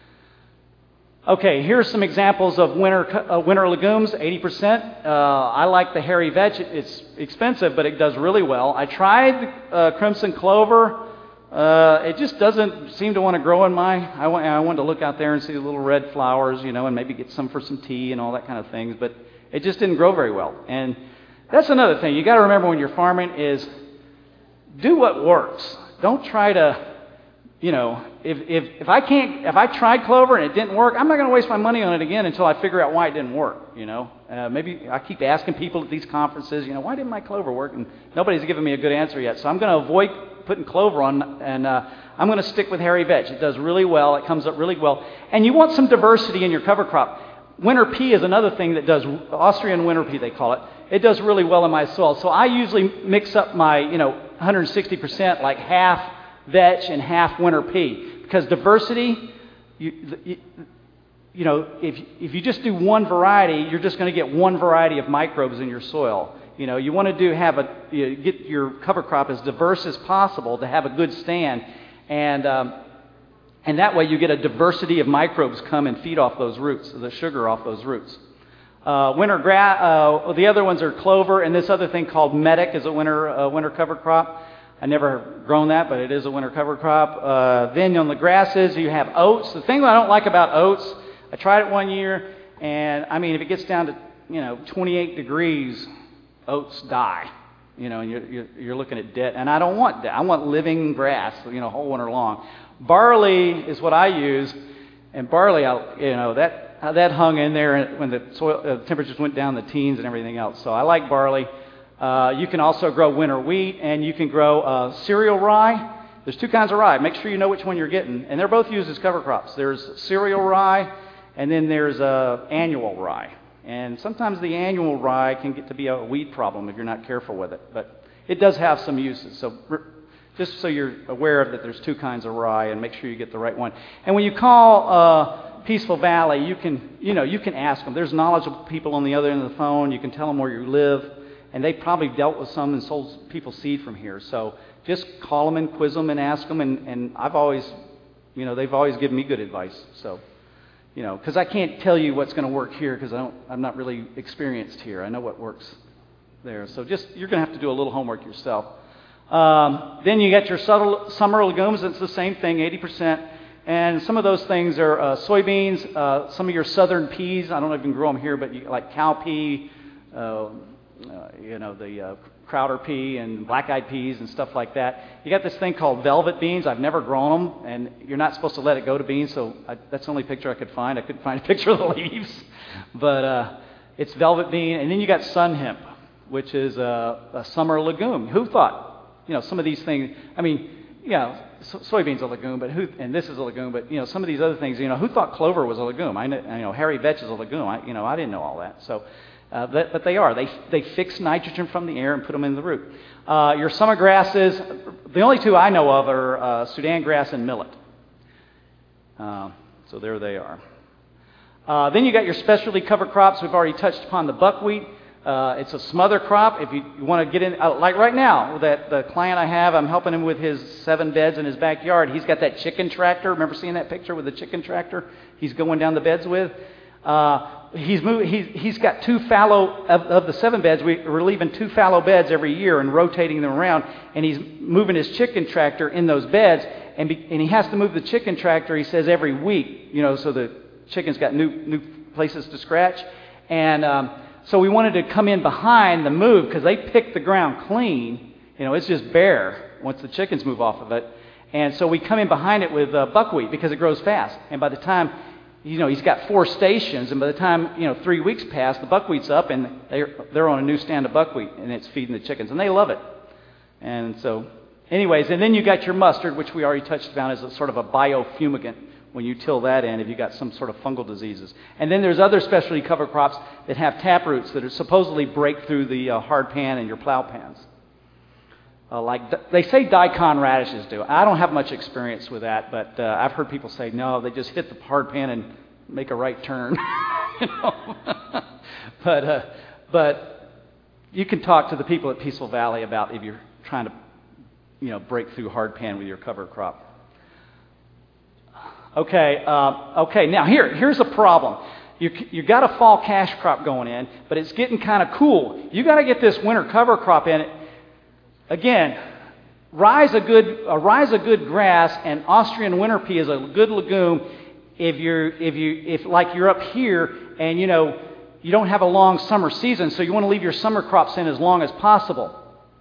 [SPEAKER 1] Okay, here's some examples of winter uh, winter legumes, eighty percent. Uh, I like the hairy vetch. It's expensive, but it does really well. I tried uh, crimson clover. Uh, it just doesn't seem to want to grow in my... I, want, I wanted to look out there and see the little red flowers, you know, and maybe get some for some tea and all that kind of things, but it just didn't grow very well. And that's another thing. You got to remember when you're farming is do what works. Don't try to... You know, if, if if I can't, if I tried clover and it didn't work, I'm not going to waste my money on it again until I figure out why it didn't work. You know, uh, maybe I keep asking people at these conferences, you know, why didn't my clover work? And nobody's given me a good answer yet. So I'm going to avoid putting clover on, and uh, I'm going to stick with hairy vetch. It does really well. It comes up really well. And you want some diversity in your cover crop. Winter pea is another thing that does, Austrian winter pea they call it. It does really well in my soil. So I usually mix up my, you know, one hundred sixty percent, like half vetch and half winter pea, because diversity, you, you, you know, if if you just do one variety, you're just going to get one variety of microbes in your soil. You know, you want to do have a you know, get your cover crop as diverse as possible to have a good stand, and um, and that way you get a diversity of microbes come and feed off those roots, the sugar off those roots. Uh, winter grass. Uh, the other ones are clover, and this other thing called medic is a winter uh, winter cover crop. I never grown that, but it is a winter cover crop. Uh, then on the grasses, you have oats. The thing that I don't like about oats, I tried it one year, and I mean, if it gets down to, you know, twenty-eight degrees, oats die. You know, and you're, you're, you're looking at dead. And I don't want that. I want living grass, you know, whole winter long. Barley is what I use, and barley, I, you know, that that hung in there when the soil uh, temperatures went down the teens and everything else. So I like barley. Uh, you can also grow winter wheat, and you can grow uh, cereal rye. There's two kinds of rye. Make sure you know which one you're getting. And they're both used as cover crops. There's cereal rye, and then there's uh, annual rye. And sometimes the annual rye can get to be a weed problem if you're not careful with it. But it does have some uses. So just so you're aware of that, there's two kinds of rye, and make sure you get the right one. And when you call uh, Peaceful Valley, you can, you know, you can ask them. There's knowledgeable people on the other end of the phone. You can tell them where you live. And they probably dealt with some and sold people seed from here. So just call them and quiz them and ask them. And, and I've always, you know, they've always given me good advice. So, you know, because I can't tell you what's going to work here because I don't, I'm not really experienced here. I know what works there. So just you're going to have to do a little homework yourself. Um, then you got your subtle, summer legumes. It's the same thing, eighty percent. And some of those things are uh, soybeans, uh, some of your southern peas. I don't know if you can grow them here, but you, like cowpea, uh, uh, you know, the uh, Crowder pea and black-eyed peas and stuff like that. You got this thing called velvet beans. I've never grown them, and you're not supposed to let it go to beans, so I, that's the only picture I could find. I couldn't find a picture of the leaves. But uh, it's velvet bean. And then you got sun hemp, which is a, a summer legume. Who thought, you know, some of these things, I mean, yeah, so, soybeans a legume, but who, and this is a legume, but, you know, some of these other things, you know, who thought clover was a legume? I know, you know, hairy vetch is a legume. I, you know, I didn't know all that. So, uh, but, but they are. They they fix nitrogen from the air and put them in the root. Uh, your summer grasses, the only two I know of are uh, Sudan grass and millet. Uh, so there they are. Uh, then you got your specialty cover crops. We've already touched upon the buckwheat. Uh, it's a smother crop. If you, you want to get in, uh, like right now, that the client I have, I'm helping him with his seven beds in his backyard. He's got that chicken tractor. Remember seeing that picture with the chicken tractor? He's going down the beds with. Uh, he's moving. He's he's got two fallow of, of the seven beds. We, we're leaving two fallow beds every year and rotating them around. And he's moving his chicken tractor in those beds. And be, and he has to move the chicken tractor. He says every week, you know, so the chicken's got new new places to scratch. And um, So we wanted to come in behind the move because they pick the ground clean. You know, it's just bare once the chickens move off of it. And so we come in behind it with uh, buckwheat because it grows fast. And by the time, you know, he's got four stations. And by the time, you know, three weeks pass, the buckwheat's up and they're, they're on a new stand of buckwheat and it's feeding the chickens. And they love it. And so, anyways, and then you got your mustard, which we already touched on as a sort of a biofumigant. When you till that in, if you've got some sort of fungal diseases. And then there's other specialty cover crops that have tap roots that are supposedly break through the uh, hard pan and your plow pans. Uh, like they say daikon radishes do. I don't have much experience with that, but uh, I've heard people say, no, they just hit the hard pan and make a right turn. you know? but, uh, but you can talk to the people at Peaceful Valley about if you're trying to, you know, break through hard pan with your cover crop. Okay, uh, okay. Now here, here's a problem. You you got a fall cash crop going in, but it's getting kind of cool. You got to get this winter cover crop in. Again, rye's a good a rye's a good grass, and Austrian winter pea is a good legume. If you're if you if like you're up here and you know you don't have a long summer season, so you want to leave your summer crops in as long as possible.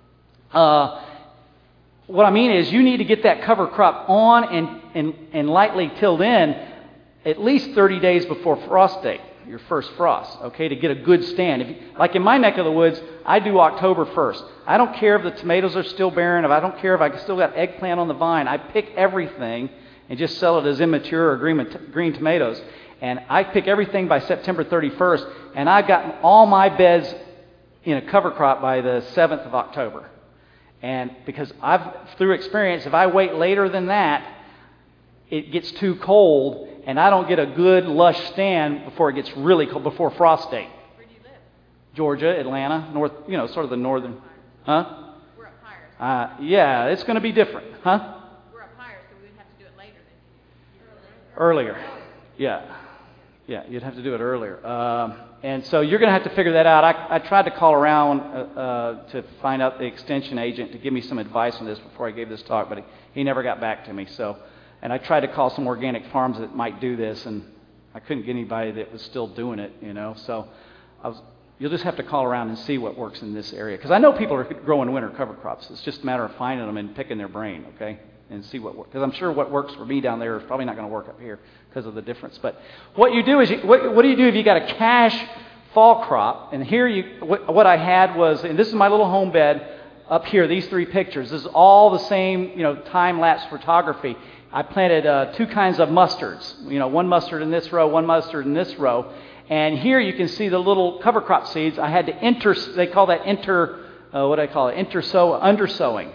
[SPEAKER 1] Uh, what I mean is you need to get that cover crop on and And, and lightly tilled in at least thirty days before frost date, your first frost, okay, to get a good stand. If you, like in my neck of the woods, I do October first. I don't care if the tomatoes are still barren, if I don't care if I still got eggplant on the vine. I pick everything and just sell it as immature or green, green tomatoes. And I pick everything by September thirty-first, and I've gotten all my beds in a cover crop by the seventh of October. And because I've, through experience, if I wait later than that, it gets too cold, and I don't get a good, lush stand before it gets really cold, before frost date.
[SPEAKER 3] Where do you live?
[SPEAKER 1] Georgia, Atlanta, north, you know, sort of the northern, huh?
[SPEAKER 3] We're up higher.
[SPEAKER 1] Uh, yeah, it's going to be different, huh?
[SPEAKER 3] We're up higher, so we would have to do it later than
[SPEAKER 1] Earlier. Yeah. Yeah, you'd have to do it earlier. Um, and so you're going to have to figure that out. I, I tried to call around uh, uh, to find out the extension agent to give me some advice on this before I gave this talk, but he, he never got back to me, so... And I tried to call some organic farms that might do this, and I couldn't get anybody that was still doing it, you know. So I was, you'll just have to call around and see what works in this area. Because I know people are growing winter cover crops. It's just a matter of finding them and picking their brain, okay, and see what works. Because I'm sure what works for me down there is probably not going to work up here because of the difference. But what you do is, you, what, what do you do if you got a cash fall crop? And here, you, what, what I had was, and this is my little home bed up here, these three pictures. This is all the same, you know, time-lapse photography. I planted uh, two kinds of mustards, you know, one mustard in this row, one mustard in this row. And here you can see the little cover crop seeds. I had to inter, they call that inter, uh, what do I call it, intersow, undersowing.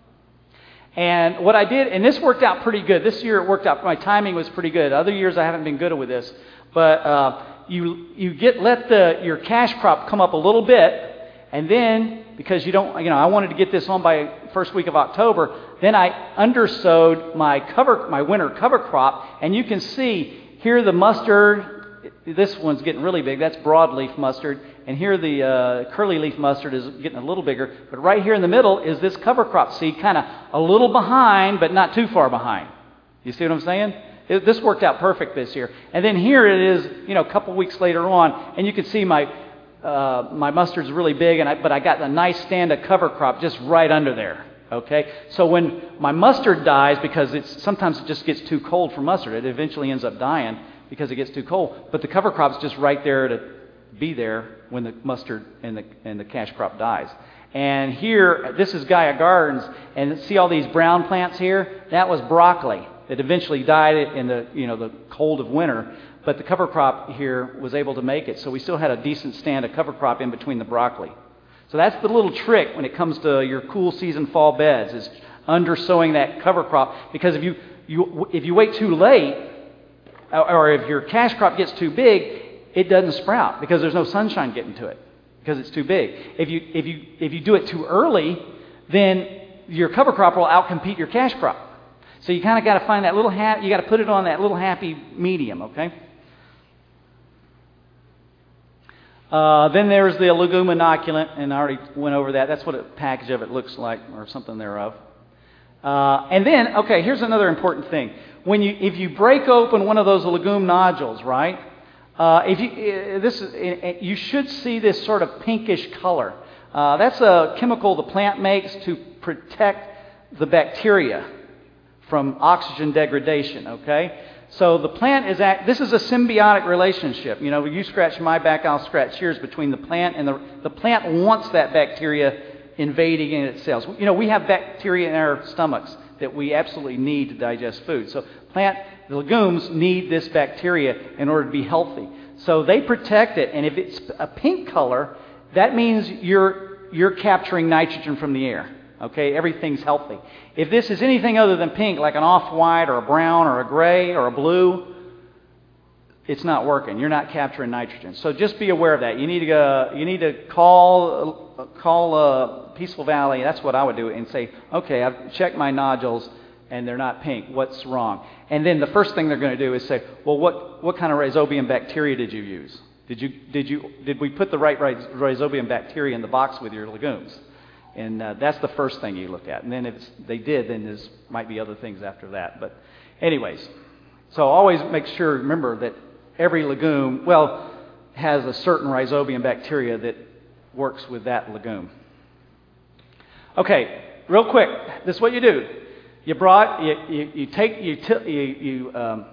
[SPEAKER 1] And what I did, and this worked out pretty good. This year it worked out, my timing was pretty good. Other years I haven't been good with this. But uh, you you get let the your cash crop come up a little bit, and then, because you don't, you know, I wanted to get this on by first week of October, then I undersowed my cover, my winter cover crop, and you can see here the mustard this one's getting really big. That's broadleaf mustard. And here the uh, curly leaf mustard is getting a little bigger. But right here in the middle is this cover crop seed, kind of a little behind, but not too far behind. You see what I'm saying? It, this worked out perfect this year. And then here it is, you know, a couple weeks later on, and you can see my uh, my mustard's really big, and I, but I got a nice stand of cover crop just right under there. Okay, so when my mustard dies, because it's sometimes it just gets too cold for mustard, it eventually ends up dying because it gets too cold. But the cover crop's just right there to be there when the mustard and the and the cash crop dies. And here, this is Gaia Gardens, and see all these brown plants here? That was broccoli. It eventually died in the you know the cold of winter, but the cover crop here was able to make it. So we still had a decent stand of cover crop in between the broccoli. So that's the little trick when it comes to your cool season fall beds, is undersowing that cover crop. Because if you, you if you wait too late, or if your cash crop gets too big, it doesn't sprout because there's no sunshine getting to it because it's too big. If you if you if you do it too early, then your cover crop will outcompete your cash crop. So you kind of got to find that little ha- you got to put it on that little happy medium, okay? Uh, then there's the legume inoculant, and I already went over that. That's what a package of it looks like, or something thereof. Uh, and then, okay, here's another important thing. When you, if you break open one of those legume nodules, right? Uh, if you, uh, this, is, you should see this sort of pinkish color. Uh, that's a chemical the plant makes to protect the bacteria from oxygen degradation. Okay. So the plant is at, this is a symbiotic relationship. You know, you scratch my back, I'll scratch yours, between the plant and the, the plant wants that bacteria invading in its cells. You know, we have bacteria in our stomachs that we absolutely need to digest food. So plant, the legumes need this bacteria in order to be healthy. So they protect it, and if it's a pink color, that means you're you're capturing nitrogen from the air. Okay, everything's healthy. If this is anything other than pink, like an off-white or a brown or a gray or a blue, it's not working. You're not capturing nitrogen. So just be aware of that. You need to go, you need to call uh, call uh, Peaceful Valley. That's what I would do, and say, okay, I've checked my nodules and they're not pink. What's wrong? And then the first thing they're going to do is say, well, what what kind of rhizobium bacteria did you use? Did you did you did we put the right rhizobium bacteria in the box with your legumes? And uh, that's the first thing you look at. And then if they did, then there might be other things after that. But anyways, so always make sure, remember that every legume, well, has a certain rhizobium bacteria that works with that legume. Okay, real quick, this is what you do. You brought, you, you, you take, you, t- you, you, um,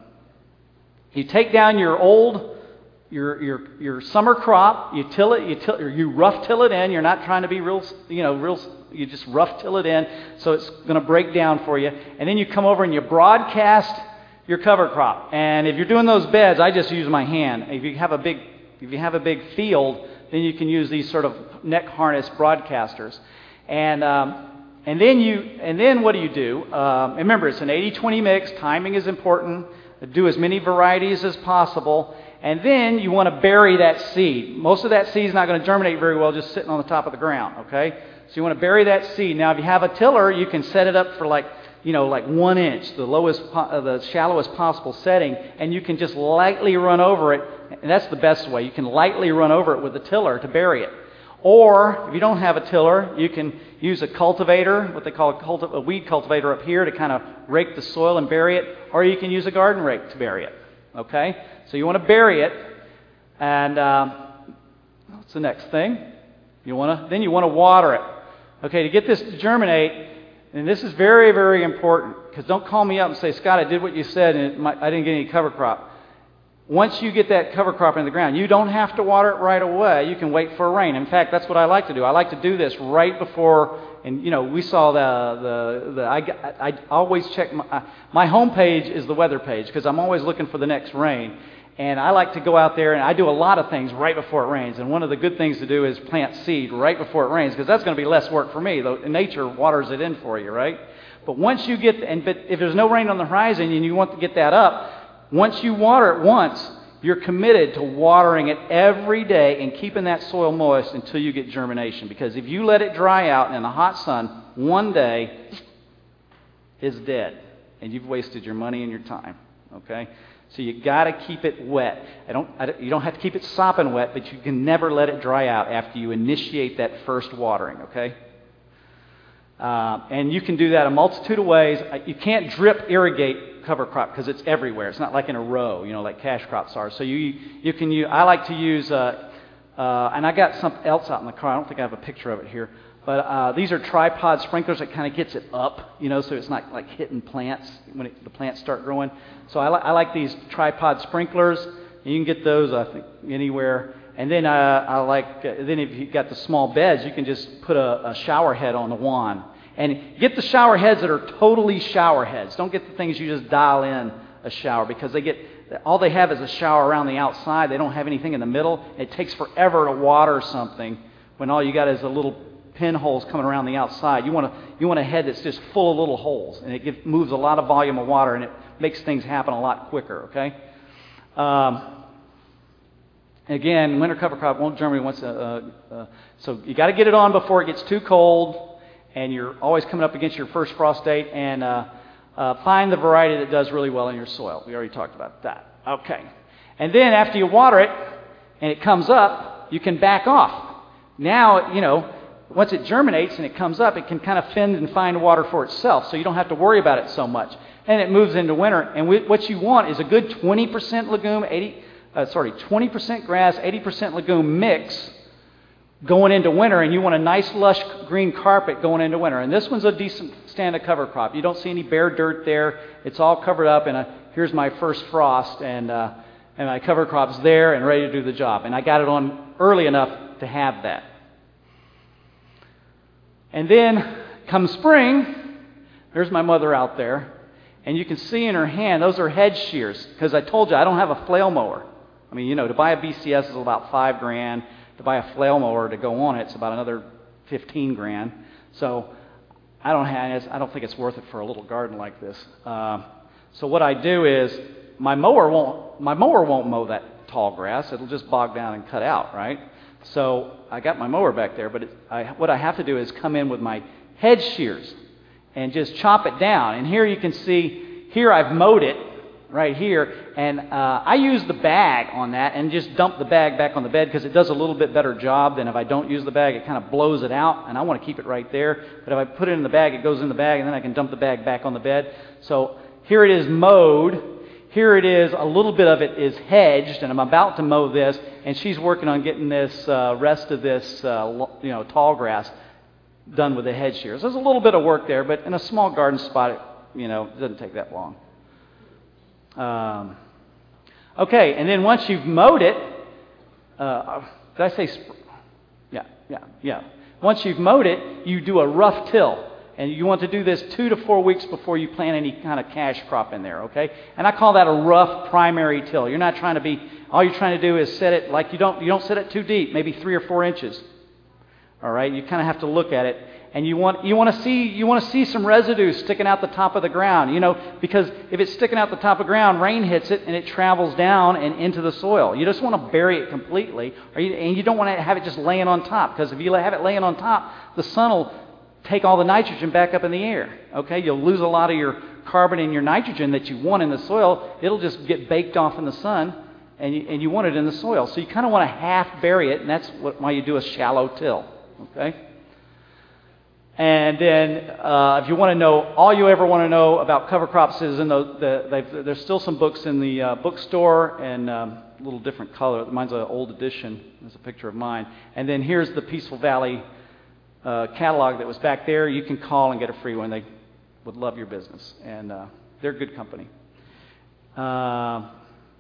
[SPEAKER 1] you take down your old Your your your summer crop, you till it, you till, or you rough till it in. You're not trying to be real, you know, real. You just rough till it in, so it's going to break down for you. And then you come over and you broadcast your cover crop. And if you're doing those beds, I just use my hand. If you have a big, if you have a big field, then you can use these sort of neck harness broadcasters. And um, and then you and then what do you do? Um, remember, it's an eighty twenty mix. Timing is important. Do as many varieties as possible. And then you want to bury that seed. Most of that seed is not going to germinate very well just sitting on the top of the ground, okay? So you want to bury that seed. Now, if you have a tiller, you can set it up for like, you know, like one inch, the lowest, uh, the shallowest possible setting, and you can just lightly run over it. And that's the best way. You can lightly run over it with the tiller to bury it. Or, if you don't have a tiller, you can use a cultivator, what they call a, culti- a weed cultivator up here, to kind of rake the soil and bury it. Or you can use a garden rake to bury it. Okay? So you want to bury it, and um, what's the next thing? You want to then you want to water it. Okay, to get this to germinate, and this is very, very important, because don't call me up and say, Scott, I did what you said, and it might, I didn't get any cover crop. Once you get that cover crop in the ground, you don't have to water it right away. You can wait for a rain. In fact, that's what I like to do. I like to do this right before. And, you know, we saw the, the, the I, I always check, my, my home page is the weather page, because I'm always looking for the next rain. And I like to go out there, and I do a lot of things right before it rains. And one of the good things to do is plant seed right before it rains, because that's going to be less work for me. Though nature waters it in for you, right? But once you get, and but if there's no rain on the horizon and you want to get that up, once you water it once, you're committed to watering it every day and keeping that soil moist until you get germination. Because if you let it dry out in the hot sun, one day it's dead. And you've wasted your money and your time. Okay? So you got to keep it wet. I don't, I don't, you don't have to keep it sopping wet, but you can never let it dry out after you initiate that first watering, okay? Uh, and you can do that a multitude of ways. You can't drip irrigate cover crop because it's everywhere. It's not like in a row, you know, like cash crops are. So you you can use. I like to use, uh, uh, and I got something else out in the car. I don't think I have a picture of it here. But uh, these are tripod sprinklers that kind of gets it up, you know, so it's not like hitting plants when it, the plants start growing. So I, li- I like these tripod sprinklers. You can get those, I think, anywhere. And then uh, I like, uh, then if you've got the small beds, you can just put a, a shower head on the wand. And get the shower heads that are totally shower heads. Don't get the things you just dial in a shower, because they get, all they have is a shower around the outside. They don't have anything in the middle. It takes forever to water something when all you got is a little pinholes coming around the outside. You want a, you want a head that's just full of little holes, and it gives, moves a lot of volume of water, and it makes things happen a lot quicker, okay? Um, again, winter cover crop won't germinate once, uh, uh, so you got to get it on before it gets too cold, and you're always coming up against your first frost date, and uh, uh, find the variety that does really well in your soil. We already talked about that. Okay. And then after you water it, and it comes up, you can back off. Now, you know, once it germinates and it comes up, it can kind of fend and find water for itself, so you don't have to worry about it so much. And it moves into winter. And we, what you want is a good twenty percent legume, eighty, uh, sorry, twenty percent grass, eighty percent legume mix going into winter, and you want a nice lush green carpet going into winter. And this one's a decent standard cover crop. You don't see any bare dirt there. It's all covered up, and a, here's my first frost, and uh, and my cover crop's there and ready to do the job. And I got it on early enough to have that. And then, come spring, there's my mother out there, and you can see in her hand, those are hedge shears, because I told you I don't have a flail mower. I mean, you know, to buy a B C S is about five grand. To buy a flail mower to go on it, it's about another fifteen grand. So I don't have, I don't think it's worth it for a little garden like this. Uh, so what I do is my mower won't my mower won't mow that tall grass. It'll just bog down and cut out, right? So I got my mower back there, but it, I, what I have to do is come in with my hedge shears and just chop it down. And here you can see, here I've mowed it right here, and uh, I use the bag on that and just dump the bag back on the bed because it does a little bit better job than if I don't use the bag. It kind of blows it out, and I want to keep it right there. But if I put it in the bag, it goes in the bag, and then I can dump the bag back on the bed. So here it is mowed. Here it is, a little bit of it is hedged, and I'm about to mow this, and she's working on getting this uh, rest of this, uh, you know, tall grass done with the hedge shears. There's a little bit of work there, but in a small garden spot, it, you know, it doesn't take that long. Um, okay, and then once you've mowed it, uh, did I say, sp- yeah, yeah, yeah. Once you've mowed it, you do a rough till. And you want to do this two to four weeks before you plant any kind of cash crop in there, okay? And I call that a rough primary till. You're not trying to be, all you're trying to do is set it like you don't, you don't set it too deep, maybe three or four inches. All right, you kind of have to look at it, and you want you want to see you want to see some residue sticking out the top of the ground, you know, because if it's sticking out the top of the ground, rain hits it and it travels down and into the soil. You just want to bury it completely, or you, and you don't want to have it just laying on top, because if you have it laying on top, the sun will take all the nitrogen back up in the air. Okay, you'll lose a lot of your carbon and your nitrogen that you want in the soil. It'll just get baked off in the sun, and you, and you want it in the soil. So you kind of want to half bury it, and that's what, why you do a shallow till. Okay? And then uh, if you want to know, all you ever want to know about cover crops is in the, the there's still some books in the uh, bookstore, and um, a little different color. Mine's an old edition. There's a picture of mine. And then here's the Peaceful Valley uh, catalog that was back there. You can call and get a free one. They would love your business, and uh, they're good company. Uh,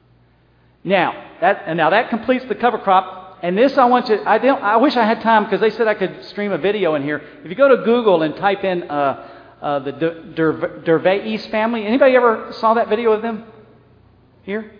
[SPEAKER 1] now that and now that completes the cover crop. And this I want you, I, don't, I wish I had time because they said I could stream a video in here. If you go to Google and type in uh, uh, the Dervais family, anybody ever saw that video of them here?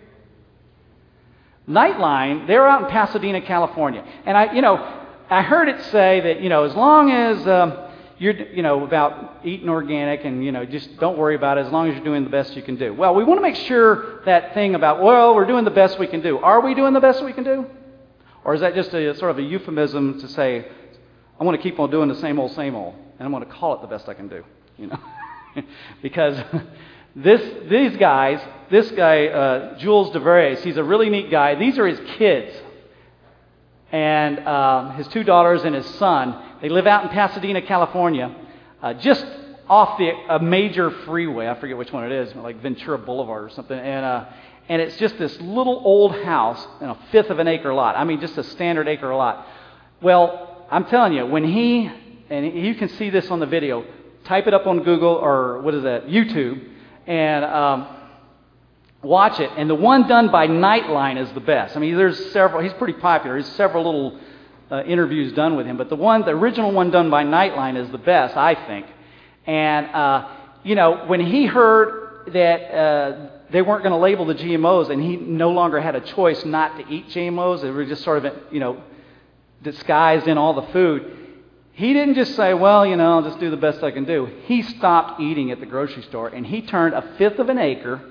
[SPEAKER 1] Nightline, they're out in Pasadena, California. And I, you know, I heard it say that, you know, as long as um, you're, you know, about eating organic and, you know, just don't worry about it as long as you're doing the best you can do. Well, we want to make sure that thing about, well, we're doing the best we can do. Are we doing the best we can do? Or is that just a sort of a euphemism to say, I want to keep on doing the same old, same old, and I'm going to call it the best I can do, you know? Because This, these guys, this guy, uh, Jules DeVries, he's a really neat guy. These are his kids. And uh, his two daughters and his son. They live out in Pasadena, California, uh, just off the a major freeway. I forget which one it is, like Ventura Boulevard or something. And uh, and it's just this little old house in a fifth of an acre lot. I mean, just a standard acre lot. Well, I'm telling you, when he, and you can see this on the video, type it up on Google or what is that, YouTube, and um, watch it. And the one done by Nightline is the best. I mean, there's several. He's pretty popular. There's several little uh, interviews done with him, but the one, the original one done by Nightline is the best, I think. And uh, you know, when he heard that uh, they weren't going to label the G M Os, and he no longer had a choice not to eat G M Os, they were just sort of, you know, disguised in all the food. He didn't just say, well, you know, I'll just do the best I can do. He stopped eating at the grocery store, and he turned a fifth of an acre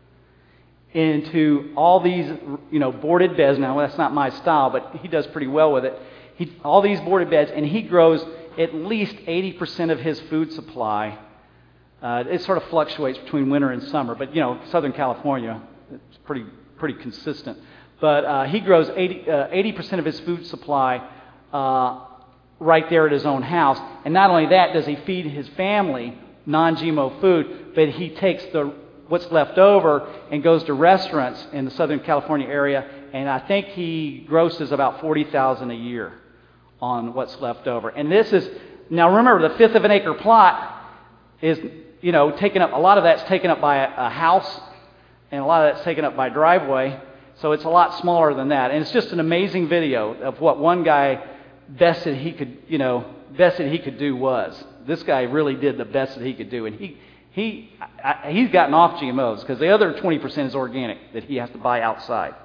[SPEAKER 1] into all these, you know, boarded beds. Now, that's not my style, but he does pretty well with it. He, all these boarded beds, and he grows at least eighty percent of his food supply. Uh, it sort of fluctuates between winter and summer, but, you know, Southern California, it's pretty pretty consistent. But uh, he grows eighty, uh, eighty percent of his food supply uh, right there at his own house. And not only that, does he feed his family non-G M O food, but he takes the what's left over and goes to restaurants in the Southern California area, and I think he grosses about forty thousand dollars a year on what's left over. And this is, now remember, the fifth of an acre plot is, you know, taken up, a lot of that's taken up by a, a house, and a lot of that's taken up by driveway, so it's a lot smaller than that. And it's just an amazing video of what one guy best that he could, you know, best that he could do was. This guy really did the best that he could do, and he he I, he's gotten off G M Os because the other twenty percent is organic that he has to buy outside.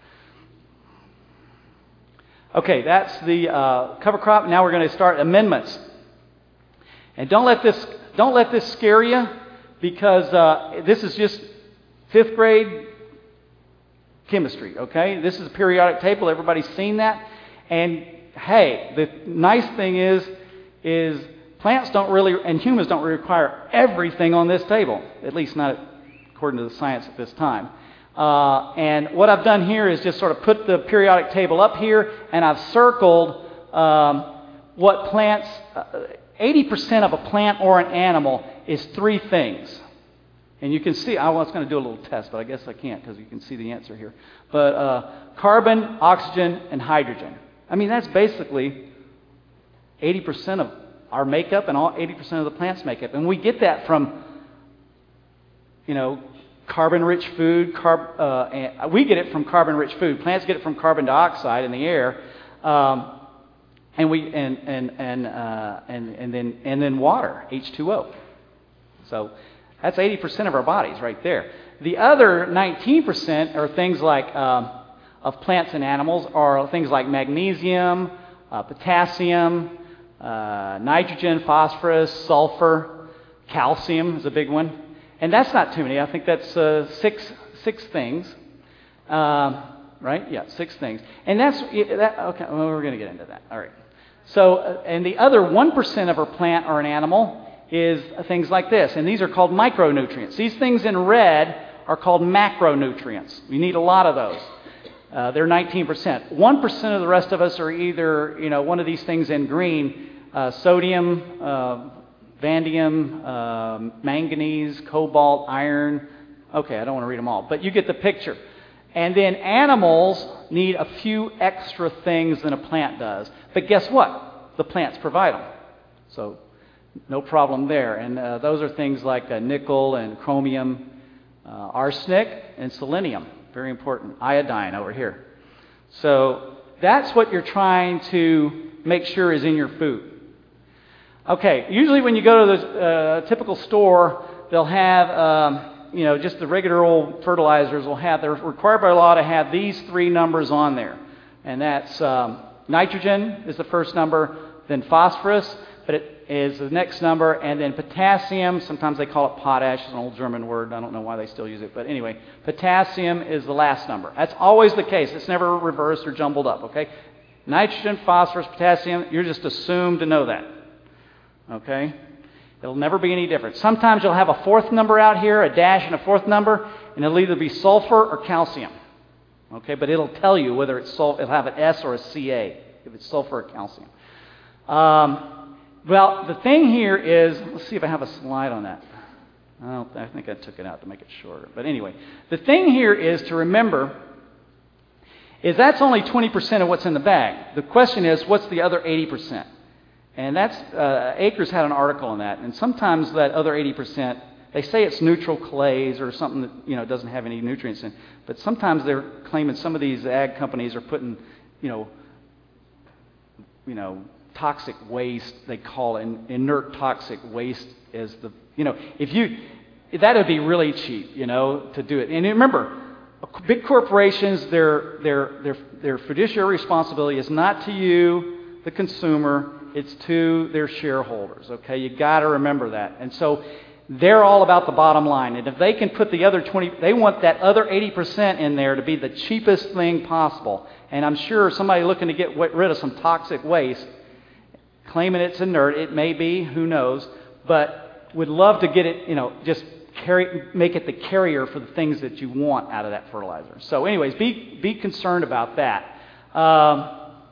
[SPEAKER 1] Okay, that's the uh, cover crop. Now we're going to start amendments, and don't let this don't let this scare you, because uh, this is just fifth grade chemistry. Okay, this is a periodic table. Everybody's seen that, and hey, the nice thing is, is plants don't really, and humans don't require everything on this table, at least not according to the science at this time. Uh, and what I've done here is just sort of put the periodic table up here, and I've circled um, what plants, uh, eighty percent of a plant or an animal is three things. And you can see, I was going to do a little test, but I guess I can't because you can see the answer here. But uh, carbon, oxygen, and hydrogen. I mean, that's basically eighty percent of our makeup and all eighty percent of the plant's makeup. And we get that from, you know, carbon-rich food. Carb, uh, and we get it from carbon-rich food. Plants get it from carbon dioxide in the air, um, and we and and and, uh, and and then and then water, H two O. So that's eighty percent of our bodies right there. The other nineteen percent are things like um, of plants and animals are things like magnesium, uh, potassium, uh, nitrogen, phosphorus, sulfur, calcium is a big one. And that's not too many. I think that's uh, six six things, um, right? Yeah, six things. And that's that. Okay, well, we're going to get into that. All right. So, uh, and the other one percent of our plant or an animal is things like this, and these are called micronutrients. These things in red are called macronutrients. We need a lot of those. Uh, they're nineteen percent. one percent of the rest of us are either, you know, one of these things in green: uh, sodium. Uh, Vanadium, uh, manganese, cobalt, iron. Okay, I don't want to read them all, but you get the picture. And then animals need a few extra things than a plant does. But guess what? The plants provide them. So no problem there. And uh, those are things like uh, nickel and chromium, uh, arsenic, and selenium. Very important. Iodine over here. So that's what you're trying to make sure is in your food. Okay, usually when you go to the uh, typical store, they'll have, um, you know, just the regular old fertilizers will have, they're required by law to have these three numbers on there. And that's um, nitrogen is the first number, then phosphorus, but it is the next number, and then potassium, sometimes they call it potash, it's an old German word, I don't know why they still use it, but anyway, potassium is the last number. That's always the case, it's never reversed or jumbled up, okay? Nitrogen, phosphorus, potassium, you're just assumed to know that. Okay? It'll never be any different. Sometimes you'll have a fourth number out here, a dash and a fourth number, and it'll either be sulfur or calcium. Okay, but it'll tell you whether it's sulfur. It'll have an S or a C A if it's sulfur or calcium. Um, well, the thing here is, let's see if I have a slide on that. I don't. I think I took it out to make it shorter. But anyway, the thing here is to remember is that's only twenty percent of what's in the bag. The question is, what's the other eighty percent? And that's uh, Akers had an article on that. And sometimes that other eighty percent, they say it's neutral clays or something that you know doesn't have any nutrients in. But sometimes they're claiming some of these ag companies are putting, you know, you know, toxic waste. They call it inert toxic waste as the you know if you that would be really cheap, you know, to do it. And remember, big corporations, their their their their fiduciary responsibility is not to you, the consumer. It's to their shareholders. Okay, you got to remember that. And so they're all about the bottom line. And if they can put the other twenty, they want that other eighty percent in there to be the cheapest thing possible. And I'm sure somebody looking to get rid of some toxic waste, claiming it's inert, it may be, who knows, but would love to get it, you know, just carry, make it the carrier for the things that you want out of that fertilizer. So, anyways, be be concerned about that. Um,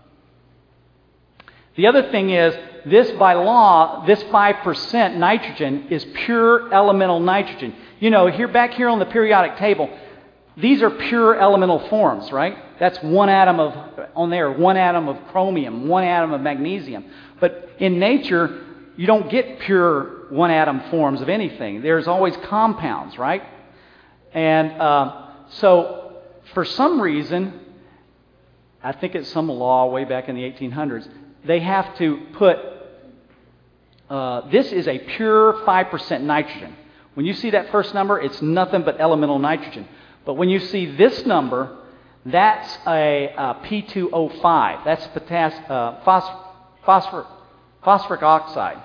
[SPEAKER 1] The other thing is, this by law, this five percent nitrogen is pure elemental nitrogen. You know, here back here on the periodic table, these are pure elemental forms, right? That's one atom of, on there, one atom of chromium, one atom of magnesium. But in nature, you don't get pure one atom forms of anything. There's always compounds, right? And uh, so, for some reason, I think it's some law way back in the eighteen hundreds, they have to put, uh, this is a pure five percent nitrogen. When you see that first number, it's nothing but elemental nitrogen. But when you see this number, that's a, a P two O five. That's potass- uh, phos- phosphor- phosphoric oxide.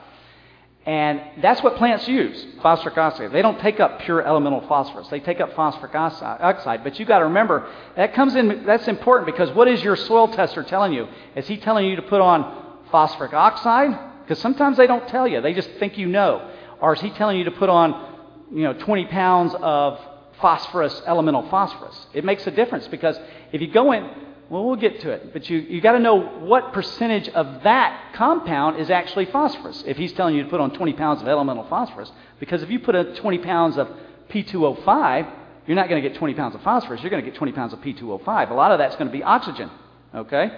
[SPEAKER 1] And that's what plants use, phosphoric oxide. They don't take up pure elemental phosphorus. They take up phosphoric oxide. But you got to remember, that comes in, that's important because what is your soil tester telling you? Is he telling you to put on phosphoric oxide? Because sometimes they don't tell you. They just think you know. Or is he telling you to put on, you know, twenty pounds of phosphorus, elemental phosphorus? It makes a difference because if you go in, well, we'll get to it. But you you got to know what percentage of that compound is actually phosphorus. If he's telling you to put on twenty pounds of elemental phosphorus, because if you put in twenty pounds of P two O five, you're not going to get twenty pounds of phosphorus. You're going to get twenty pounds of P two O five. A lot of that's going to be oxygen. Okay?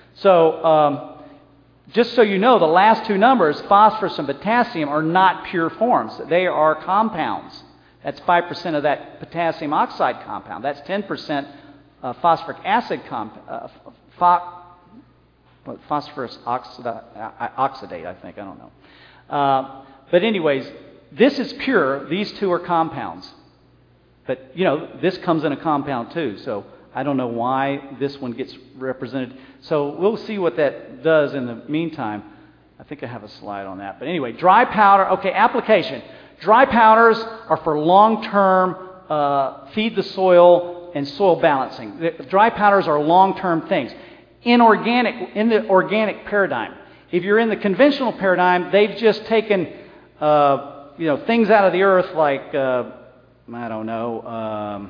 [SPEAKER 1] So, um, just so you know, the last two numbers, phosphorus and potassium, are not pure forms. They are compounds. That's five percent of that potassium oxide compound. That's ten percent Uh, phosphoric acid comp, uh, pho- what, phosphorus oxida- uh, oxidate, I think. I don't know. Uh, but anyways, this is pure. These two are compounds. But, you know, this comes in a compound too. So I don't know why this one gets represented. So we'll see what that does in the meantime. I think I have a slide on that. But anyway, dry powder. Okay, application. Dry powders are for long-term uh, feed the soil and soil balancing. The dry powders are long-term things. In organic, in the organic paradigm, if you're in the conventional paradigm, they've just taken, uh, you know, things out of the earth like, uh, I don't know, um,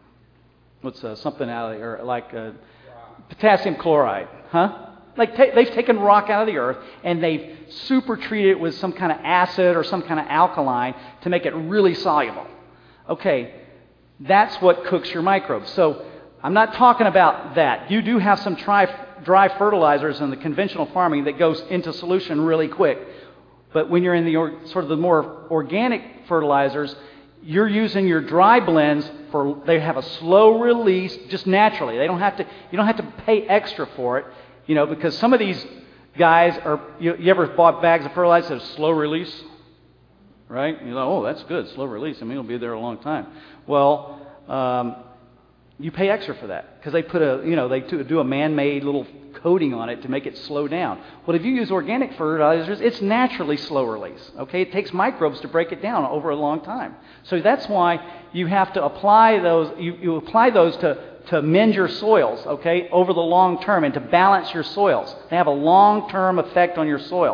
[SPEAKER 1] what's uh, something out of the earth, like uh, potassium chloride, huh? Like ta- they've taken rock out of the earth and they've super treated it with some kind of acid or some kind of alkaline to make it really soluble. Okay. That's what cooks your microbes. So I'm not talking about that. You do have some dry, dry fertilizers in the conventional farming that goes into solution really quick. But when you're in the or, sort of the more organic fertilizers, you're using your dry blends for they have a slow release just naturally. They don't have to. You don't have to pay extra for it, you know, because some of these guys are. You, you ever bought bags of fertilizer that are slow release? Right? You're like, oh, that's good, slow release. I mean, it'll be there a long time. Well, um, you pay extra for that because they put a, you know, they do a man-made little coating on it to make it slow down. Well, if you use organic fertilizers, it's naturally slow release. Okay, it takes microbes to break it down over a long time. So that's why you have to apply those. You, you apply those to to mend your soils. Okay, over the long term and to balance your soils. They have a long-term effect on your soil.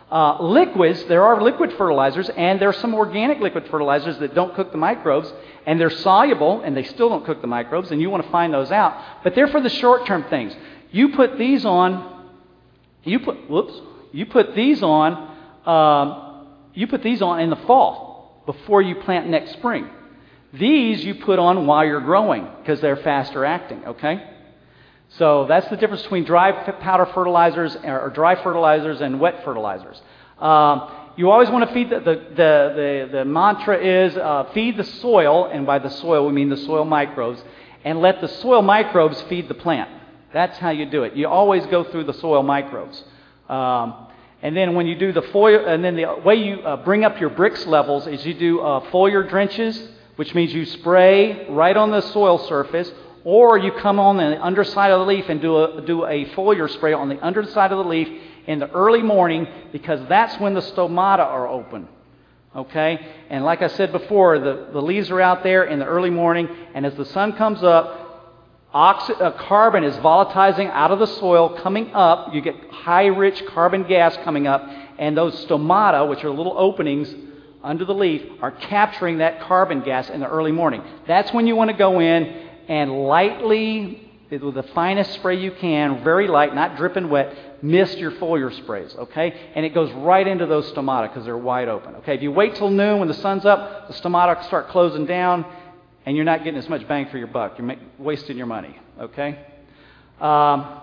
[SPEAKER 4] Uh, liquids, there are liquid fertilizers, and there are some organic liquid fertilizers that don't cook the microbes, and they're soluble, and they still don't cook the microbes, and you want to find those out. But they're for the short-term things. You put these on, you put, whoops, you put these on, um, you put these on in the fall before you plant next spring. These you put on while you're growing because they're faster acting, okay? So that's the difference between dry powder fertilizers or dry fertilizers and wet fertilizers. Um, you always want to feed, the, the, the, the, the mantra is uh, feed the soil, and by the soil we mean the soil microbes, and let the soil microbes feed the plant. That's how you do it. You always go through the soil microbes. Um, and then when you do the foliar, and then the way you uh, bring up your Brix levels is you do uh, foliar drenches, which means you spray right on the soil surface, or you come on the underside of the leaf and do a, do a foliar spray on the underside of the leaf in the early morning, because that's when the stomata are open. Okay? And like I said before, the, the leaves are out there in the early morning, and as the sun comes up, oxy, uh, carbon is volatilizing out of the soil, coming up. You get high-rich carbon gas coming up, and those stomata, which are little openings under the leaf, are capturing that carbon gas in the early morning. That's when you want to go in and lightly, with the finest spray you can, very light, not dripping wet, mist your foliar sprays, okay? And it goes right into those stomata because they're wide open, okay? If you wait till noon when the sun's up, the stomata start closing down, and you're not getting as much bang for your buck. You're make, wasting your money, okay? Um,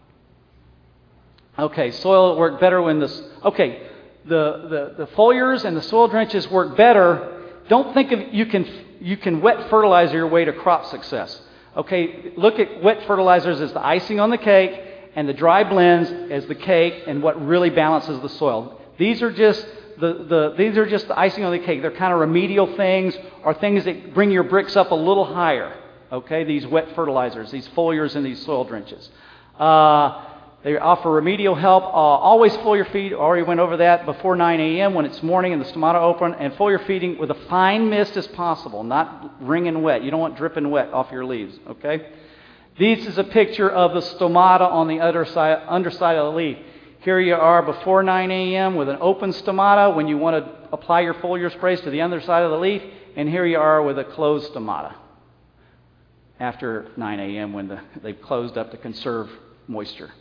[SPEAKER 4] okay, soil work better when this... Okay, the, the, the foliars and the soil drenches work better. Don't think of you can... You can wet fertilizer your way to crop success. Okay, look at wet fertilizers as the icing on the cake and the dry blends as the cake and what really balances the soil. These are just the, the these are just the icing on the cake. They're kind of remedial things or things that bring your Brix up a little higher. Okay, these wet fertilizers, these foliars and these soil drenches. Uh, They offer remedial help. Uh, always foliar feed. Already went over that before nine a.m. when it's morning and the stomata open. And foliar feeding with a fine mist as possible, not wringing wet. You don't want dripping wet off your leaves. Okay. This is a picture of the stomata on the other side, underside of the leaf. Here you are before nine a.m. with an open stomata when you want to apply your foliar sprays to the underside of the leaf. And here you are with a closed stomata after nine a.m. when the, they've closed up to conserve moisture.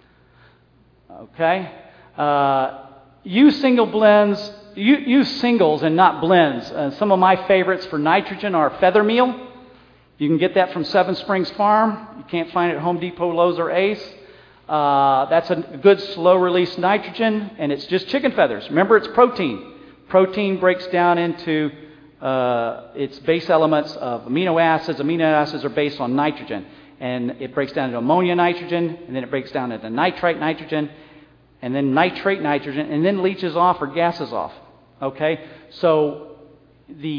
[SPEAKER 4] Okay? Uh, use single blends, use singles and not blends. Uh, some of my favorites for nitrogen are Feather Meal. You can get that from Seven Springs Farm. You can't find it at Home Depot, Lowe's, or Ace. Uh, that's a good slow-release nitrogen, and it's just chicken feathers. Remember, it's protein. Protein breaks down into uh, its base elements of amino acids. Amino acids are based on nitrogen. And it breaks down into ammonia nitrogen, and then it breaks down into nitrite nitrogen, and then nitrate nitrogen, and then leaches off or gases off. Okay? So the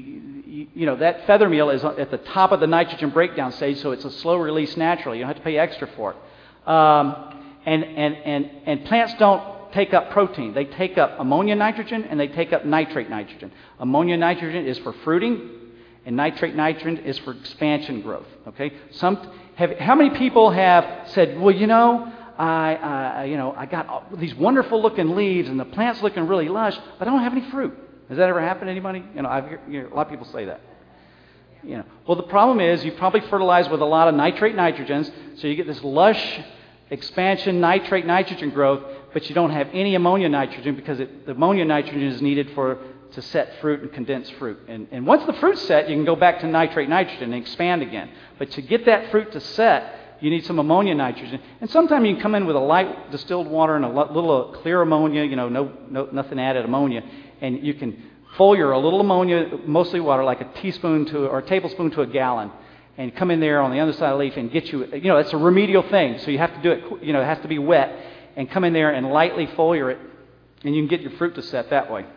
[SPEAKER 4] you know that feather meal is at the top of the nitrogen breakdown stage, so it's a slow release naturally. You don't have to pay extra for it. Um, and, and, and, and plants don't take up protein. They take up ammonia nitrogen, and they take up nitrate nitrogen. Ammonia nitrogen is for fruiting, and nitrate nitrogen is for expansion growth. Okay, some have. How many people have said, "Well, you know, I, I you know, I got all these wonderful looking leaves, and the plant's looking really lush, but I don't have any fruit." Has that ever happened to anybody? You know, I've you know, a lot of people say that. You know, well, the problem is you probably fertilize with a lot of nitrate nitrogens, so you get this lush expansion nitrate nitrogen growth, but you don't have any ammonia nitrogen because it, the ammonia nitrogen is needed for to set fruit and condense fruit. And, and once the fruit's set, you can go back to nitrate nitrogen and expand again. But to get that fruit to set, you need some ammonia nitrogen. And sometimes you can come in with a light distilled water and a little clear ammonia, you know, no, no nothing added ammonia, and you can foliar a little ammonia, mostly water, like a teaspoon to or a tablespoon to a gallon, and come in there on the other side of the leaf and get you, you know, it's a remedial thing. So you have to do it, you know, it has to be wet, and come in there and lightly foliar it, and you can get your fruit to set that way.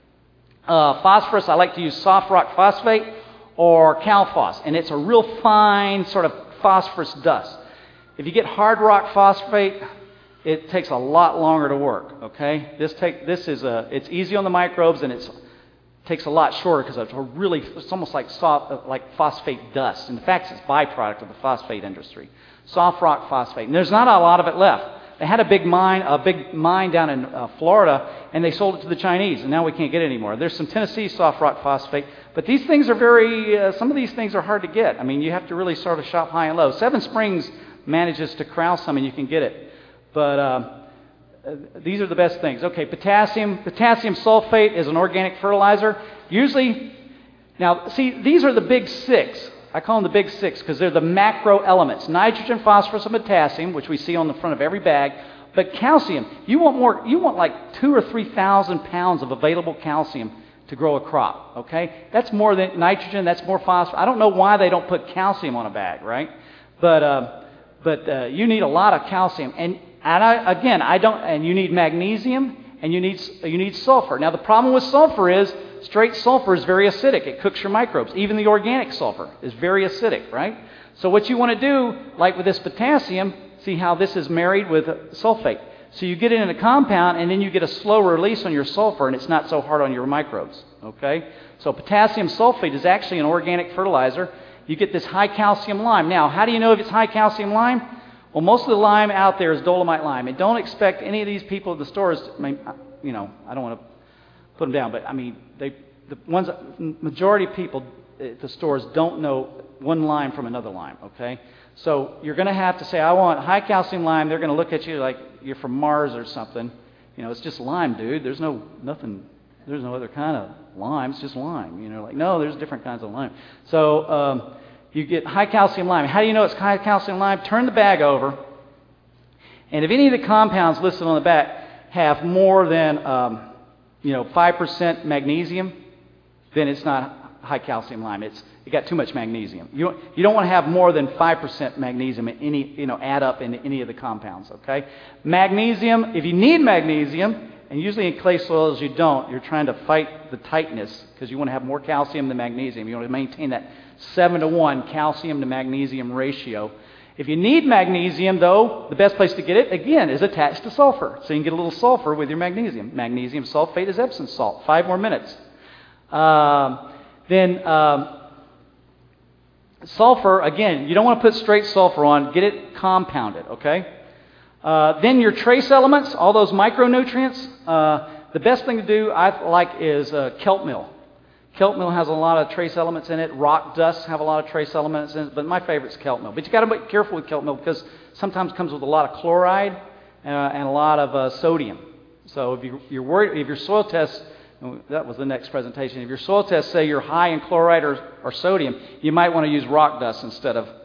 [SPEAKER 4] Uh, phosphorus, I like to use soft rock phosphate or Calphos, and it's a real fine sort of phosphorus dust. If you get hard rock phosphate, it takes a lot longer to work. Okay, this take this is a it's easy on the microbes, and it's takes a lot shorter because it's a really it's almost like soft like phosphate dust. In fact, it's a byproduct of the phosphate industry. Soft rock phosphate, and there's not a lot of it left. they had a big mine, a big mine down in uh, Florida, and they sold it to the Chinese, and now we can't get it anymore. There's some Tennessee soft rock phosphate, but these things are very, uh, some of these things are hard to get. I mean, you have to really sort of shop high and low. Seven Springs manages to corral some, and you can get it. But uh, these are the best things. Okay, potassium. Potassium sulfate is an organic fertilizer. Usually, now, see, these are the big six. I call them the big six because they're the macro elements. Nitrogen, phosphorus, and potassium, which we see on the front of every bag. But calcium, you want more, you want like two or three thousand pounds of available calcium to grow a crop, okay? That's more than nitrogen, that's more phosphorus. I don't know why they don't put calcium on a bag, right? But uh, but uh, you need a lot of calcium. And, and I, again, I don't, and you need magnesium and you need, you need sulfur. Now, the problem with sulfur is straight sulfur is very acidic. It cooks your microbes. Even the organic sulfur is very acidic, right? So what you want to do, like with this potassium, see how this is married with sulfate. So you get it in a compound, and then you get a slow release on your sulfur, and it's not so hard on your microbes, okay? So potassium sulfate is actually an organic fertilizer. You get this high calcium lime. Now, how do you know if it's high calcium lime? Well, most of the lime out there is dolomite lime. And don't expect any of these people at the stores, I mean, you know, I don't want to put them down, but I mean, they, the ones, majority of people at the stores don't know one lime from another lime, okay? So you're going to have to say, I want high calcium lime. They're going to look at you like you're from Mars or something. You know, it's just lime, dude. There's no nothing. There's no other kind of lime. It's just lime. You know, like, no, there's different kinds of lime. So um, you get high calcium lime. How do you know it's high calcium lime? Turn the bag over, and if any of the compounds listed on the back have more than um, you know five percent magnesium, then it's not high calcium lime. It's it got too much magnesium. You don't, you don't want to have more than five percent magnesium in any, you know, add up in any of the compounds, okay? Magnesium, if you need magnesium, and usually in clay soils you don't, you're trying to fight the tightness because you want to have more calcium than magnesium. You want to maintain that seven to one calcium to magnesium ratio. If you need magnesium, though, the best place to get it, again, is attached to sulfur. So you can get a little sulfur with your magnesium. Magnesium sulfate is Epsom salt. Five more minutes. Um, then... Um, Sulfur, again, you don't want to put straight sulfur on. Get it compounded, okay? Uh, then your trace elements, all those micronutrients, uh, the best thing to do, I like, is uh, kelp meal. Kelp meal has a lot of trace elements in it. Rock dusts have a lot of trace elements in it, but my favorite is kelp meal. But you got to be careful with kelp meal because sometimes it comes with a lot of chloride uh, and a lot of uh, sodium. So if you, you're worried, if your soil tests, that was the next presentation. If your soil tests say you're high in chloride or, or sodium, you might want to use rock dust instead of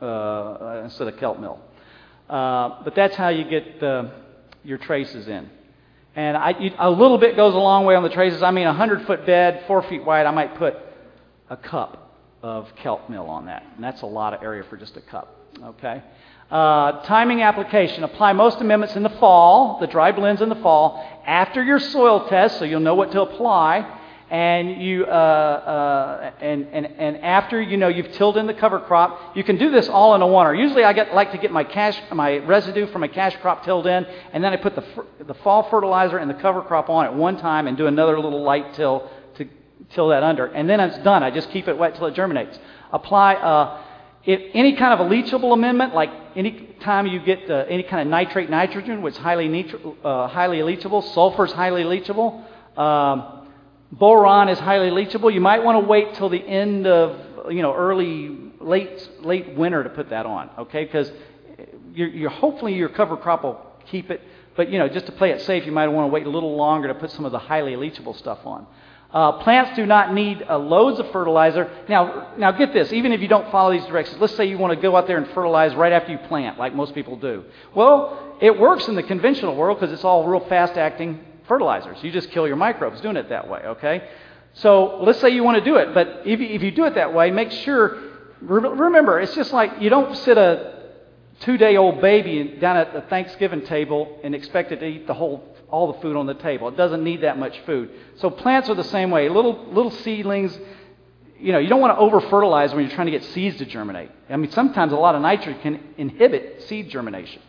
[SPEAKER 4] uh, instead of kelp meal. Uh, but that's how you get uh, your traces in. And I, you, a little bit goes a long way on the traces. I mean, a hundred-foot bed, four feet wide, I might put a cup of kelp meal on that. And that's a lot of area for just a cup. Okay. Uh, timing application. Apply most amendments in the fall, the dry blends in the fall, after your soil test, so you'll know what to apply. And you uh, uh, and, and and after you know you've tilled in the cover crop, you can do this all in a one. Or usually I get like to get my cash my residue from a cash crop tilled in, and then I put the the fall fertilizer and the cover crop on at one time, and do another little light till to till that under, and then it's done. I just keep it wet till it germinates. Apply. Uh, If any kind of a leachable amendment, like any time you get uh, any kind of nitrate nitrogen, which is highly, nitri- uh, highly leachable, sulfur is highly leachable, um, boron is highly leachable, you might want to wait till the end of, you know, early, late late winter to put that on, okay? Because you're, you're, hopefully your cover crop will keep it, but, you know, just to play it safe, you might want to wait a little longer to put some of the highly leachable stuff on. Uh, plants do not need uh, loads of fertilizer. Now, now get this. Even if you don't follow these directions, let's say you want to go out there and fertilize right after you plant, like most people do. Well, it works in the conventional world because it's all real fast-acting fertilizers. You just kill your microbes doing it that way, okay? So let's say you want to do it, but if you, if you do it that way, make sure, remember, it's just like you don't sit a two-day-old baby down at the Thanksgiving table and expect it to eat the whole all the food on the table. It doesn't need that much food. So plants are the same way. Little little seedlings, you know, you don't want to over-fertilize when you're trying to get seeds to germinate. I mean, sometimes a lot of nitrogen can inhibit seed germination.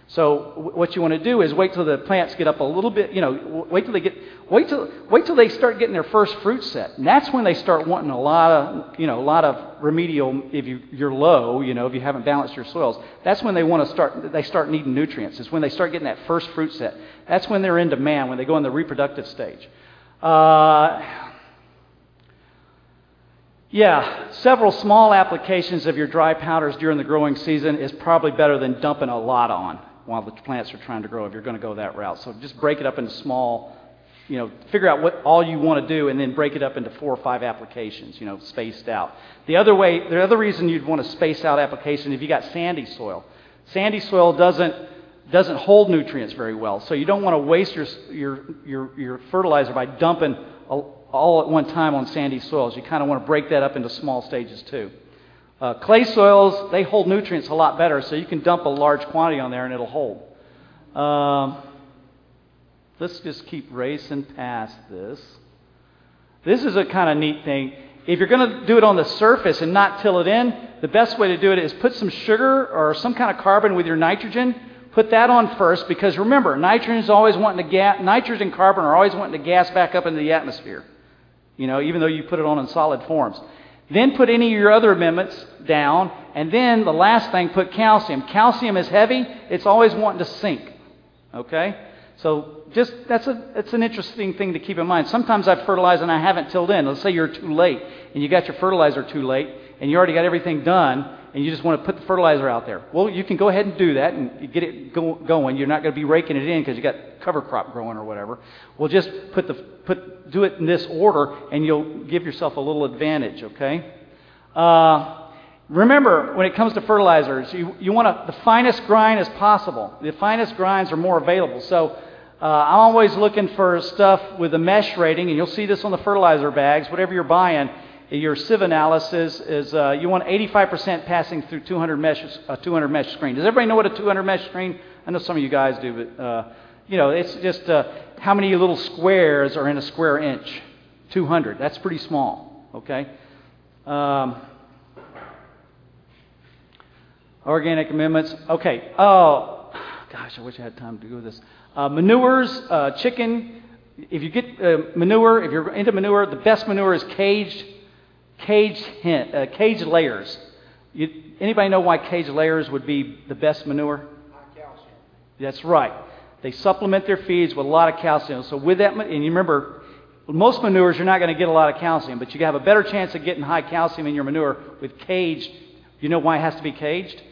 [SPEAKER 4] So w- what you want to do is wait till the plants get up a little bit, you know, w- wait till they get, wait till, wait till they start getting their first fruit set. And that's when they start wanting a lot of, you know, a lot of remedial, if you, you're low, you know, if you haven't balanced your soils. That's when they want to start, they start needing nutrients. It's when they start getting that first fruit set. That's when they're in demand, when they go in the reproductive stage. Uh, Yeah, several small applications of your dry powders during the growing season is probably better than dumping a lot on while the plants are trying to grow if you're going to go that route. So just break it up into small, you know, figure out what all you want to do and then break it up into four or five applications, you know, spaced out. The other way, the other reason you'd want to space out application if you got sandy soil. Sandy soil doesn't doesn't hold nutrients very well, so you don't want to waste your your your, your fertilizer by dumping a all at one time on sandy soils. You kind of want to break that up into small stages too. Uh, clay soils, they hold nutrients a lot better, so you can dump a large quantity on there and it'll hold. Um, let's just keep racing past this. This is a kind of neat thing. If you're going to do it on the surface and not till it in, the best way to do it is put some sugar or some kind of carbon with your nitrogen. Put that on first, because remember, nitrogen is always wanting to gas. Nitrogen and carbon are always wanting to gas back up into the atmosphere. You know, even though you put it on in solid forms. Then put any of your other amendments down, and then the last thing, put calcium. Calcium is heavy; it's always wanting to sink. Okay, so just that's a it's an interesting thing to keep in mind. Sometimes I've fertilized and I haven't tilled in. Let's say you're too late, and you got your fertilizer too late, and you already got everything done, and you just want to put the fertilizer out there. Well, you can go ahead and do that and you get it go, going. You're not going to be raking it in because you got cover crop growing or whatever. Well, just put the put do it in this order, and you'll give yourself a little advantage. Okay. Uh, remember, when it comes to fertilizers, you you want to, the finest grind as possible. The finest grinds are more available. So uh, I'm always looking for stuff with a mesh rating, and you'll see this on the fertilizer bags. Whatever you're buying. Your sieve analysis is uh, you want eighty-five percent passing through two hundred mesh, uh, two hundred mesh screen. Does everybody know what a two hundred mesh screen? I know some of you guys do, but uh, you know, it's just uh, how many little squares are in a square inch? two hundred. That's pretty small. Okay. Um, organic amendments. Okay. Oh, gosh, I wish I had time to go this. Uh, manures, uh, chicken. If you get uh, manure, if you're into manure, the best manure is caged. Cage hint, uh, cage layers. You, anybody know why cage layers would be the best manure?
[SPEAKER 5] High calcium.
[SPEAKER 4] That's right. They supplement their feeds with a lot of calcium. So with that, and you remember, most manures you're not going to get a lot of calcium, but you have a better chance of getting high calcium in your manure with caged. You know why it has to be caged?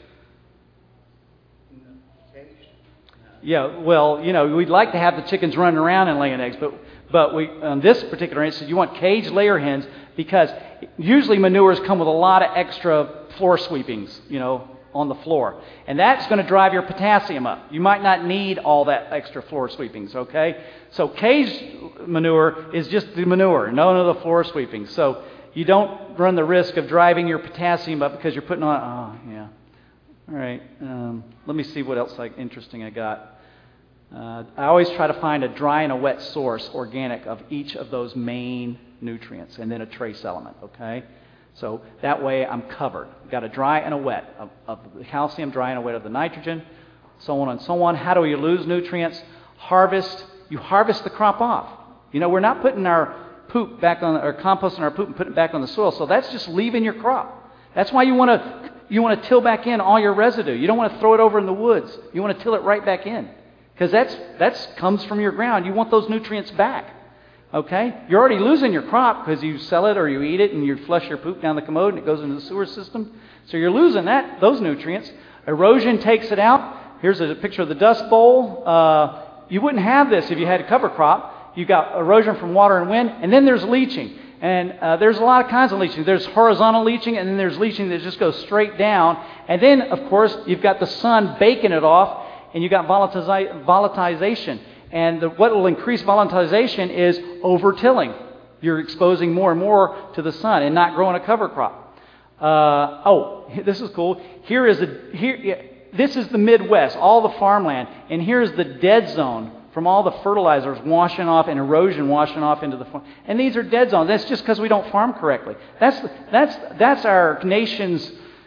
[SPEAKER 5] Caged?
[SPEAKER 4] Yeah, well, you know, we'd like to have the chickens running around and laying eggs, but but we on this particular instance, you want cage layer hens because usually manures come with a lot of extra floor sweepings, you know, on the floor. And that's going to drive your potassium up. You might not need all that extra floor sweepings, okay? So cage manure is just the manure, none of the floor sweepings. So you don't run the risk of driving your potassium up because you're putting on, oh, yeah. All right, um, let me see what else like interesting I got. Uh, I always try to find a dry and a wet source, organic, of each of those main nutrients, and then a trace element, okay? So that way I'm covered. Got a dry and a wet of, of the calcium, dry and a wet of the nitrogen, so on and so on. How do you lose nutrients? Harvest. You harvest the crop off. You know, we're not putting our poop back on, or composting our poop and putting it back on the soil, so that's just leaving your crop. That's why you want to you want to till back in all your residue. You don't want to throw it over in the woods. You want to till it right back in. Because that's that's comes from your ground. You want those nutrients back. Okay? You're already losing your crop because you sell it or you eat it and you flush your poop down the commode and it goes into the sewer system. So you're losing that those nutrients. Erosion takes it out. Here's a picture of the Dust Bowl. Uh, you wouldn't have this if you had a cover crop. You've got erosion from water and wind, and then there's leaching. And uh, there's a lot of kinds of leaching. There's horizontal leaching, and then there's leaching that just goes straight down. And then, of course, you've got the sun baking it off, and you've got volatizi- volatilization. And the, what will increase volatilization is over-tilling. You're exposing more and more to the sun and not growing a cover crop. Uh, oh, this is cool. Here is a here. This is the Midwest, all the farmland, and here's the dead zone from all the fertilizers washing off and erosion washing off into the farm. And these are dead zones. That's just because we don't farm correctly. That's that's that's our nation's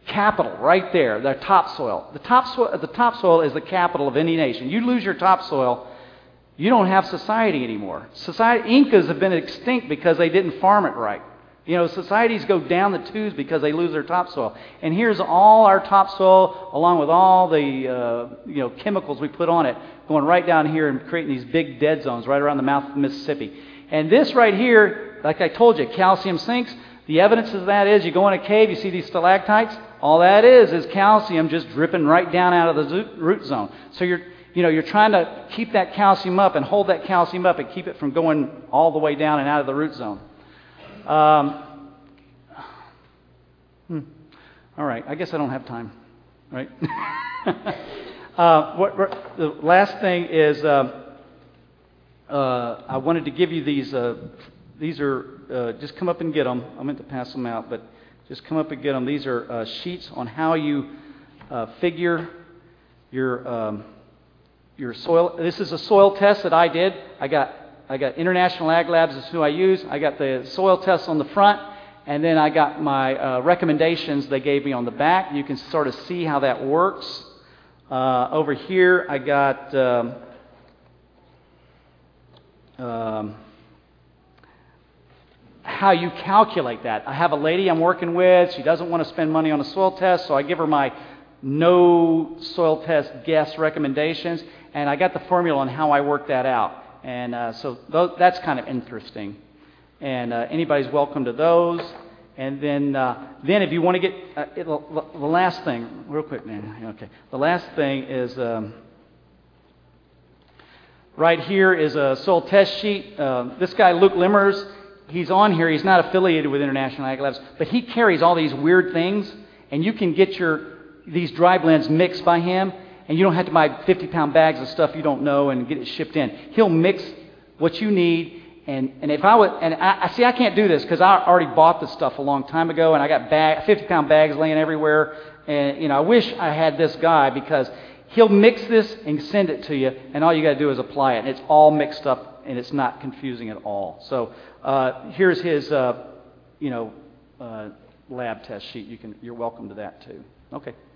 [SPEAKER 4] capital right there, their topsoil. The topsoil, the topsoil is the capital of any nation. You lose your topsoil, you don't have society anymore. Society, Incas have been extinct because they didn't farm it right. You know, societies go down the tubes because they lose their topsoil. And here's all our topsoil, along with all the uh, you know chemicals we put on it, going right down here and creating these big dead zones right around the mouth of the Mississippi. And this right here, like I told you, calcium sinks. The evidence of that is you go in a cave, you see these stalactites. All that is is calcium just dripping right down out of the root zone. So you're you know you're trying to keep that calcium up and hold that calcium up and keep it from going all the way down and out of the root zone. Um, hmm. All right, I guess I don't have time, right? uh, what, what, the last thing is uh, uh, I wanted to give you these. Uh, these are uh, just come up and get them. I meant to pass them out, but just come up and get them. These are uh, sheets on how you uh, figure your um, your soil. This is a soil test that I did. I got. I got International Ag Labs is who I use. I got the soil tests on the front, and then I got my uh, recommendations they gave me on the back. You can sort of see how that works. Uh, over here, I got um, um, how you calculate that. I have a lady I'm working with. She doesn't want to spend money on a soil test, so I give her my no soil test guess recommendations, and I got the formula on how I work that out. And uh, so th- that's kind of interesting. And uh, anybody's welcome to those. And then, uh, then if you want to get uh, it, the last thing, real quick, man. Okay, the last thing is um, right here is a soil test sheet. Uh, this guy Luke Limmers, he's on here. He's not affiliated with International Ag Labs, but he carries all these weird things, and you can get your these dry blends mixed by him. And you don't have to buy fifty-pound bags of stuff you don't know and get it shipped in. He'll mix what you need. And, and if I would, and I, I see I can't do this because I already bought this stuff a long time ago, and I got bag, fifty-pound bags laying everywhere. And you know, I wish I had this guy because he'll mix this and send it to you, and all you got to do is apply it. And it's all mixed up, and it's not confusing at all. So uh, here's his, uh, you know, uh, lab test sheet. You can, you're welcome to that too. Okay.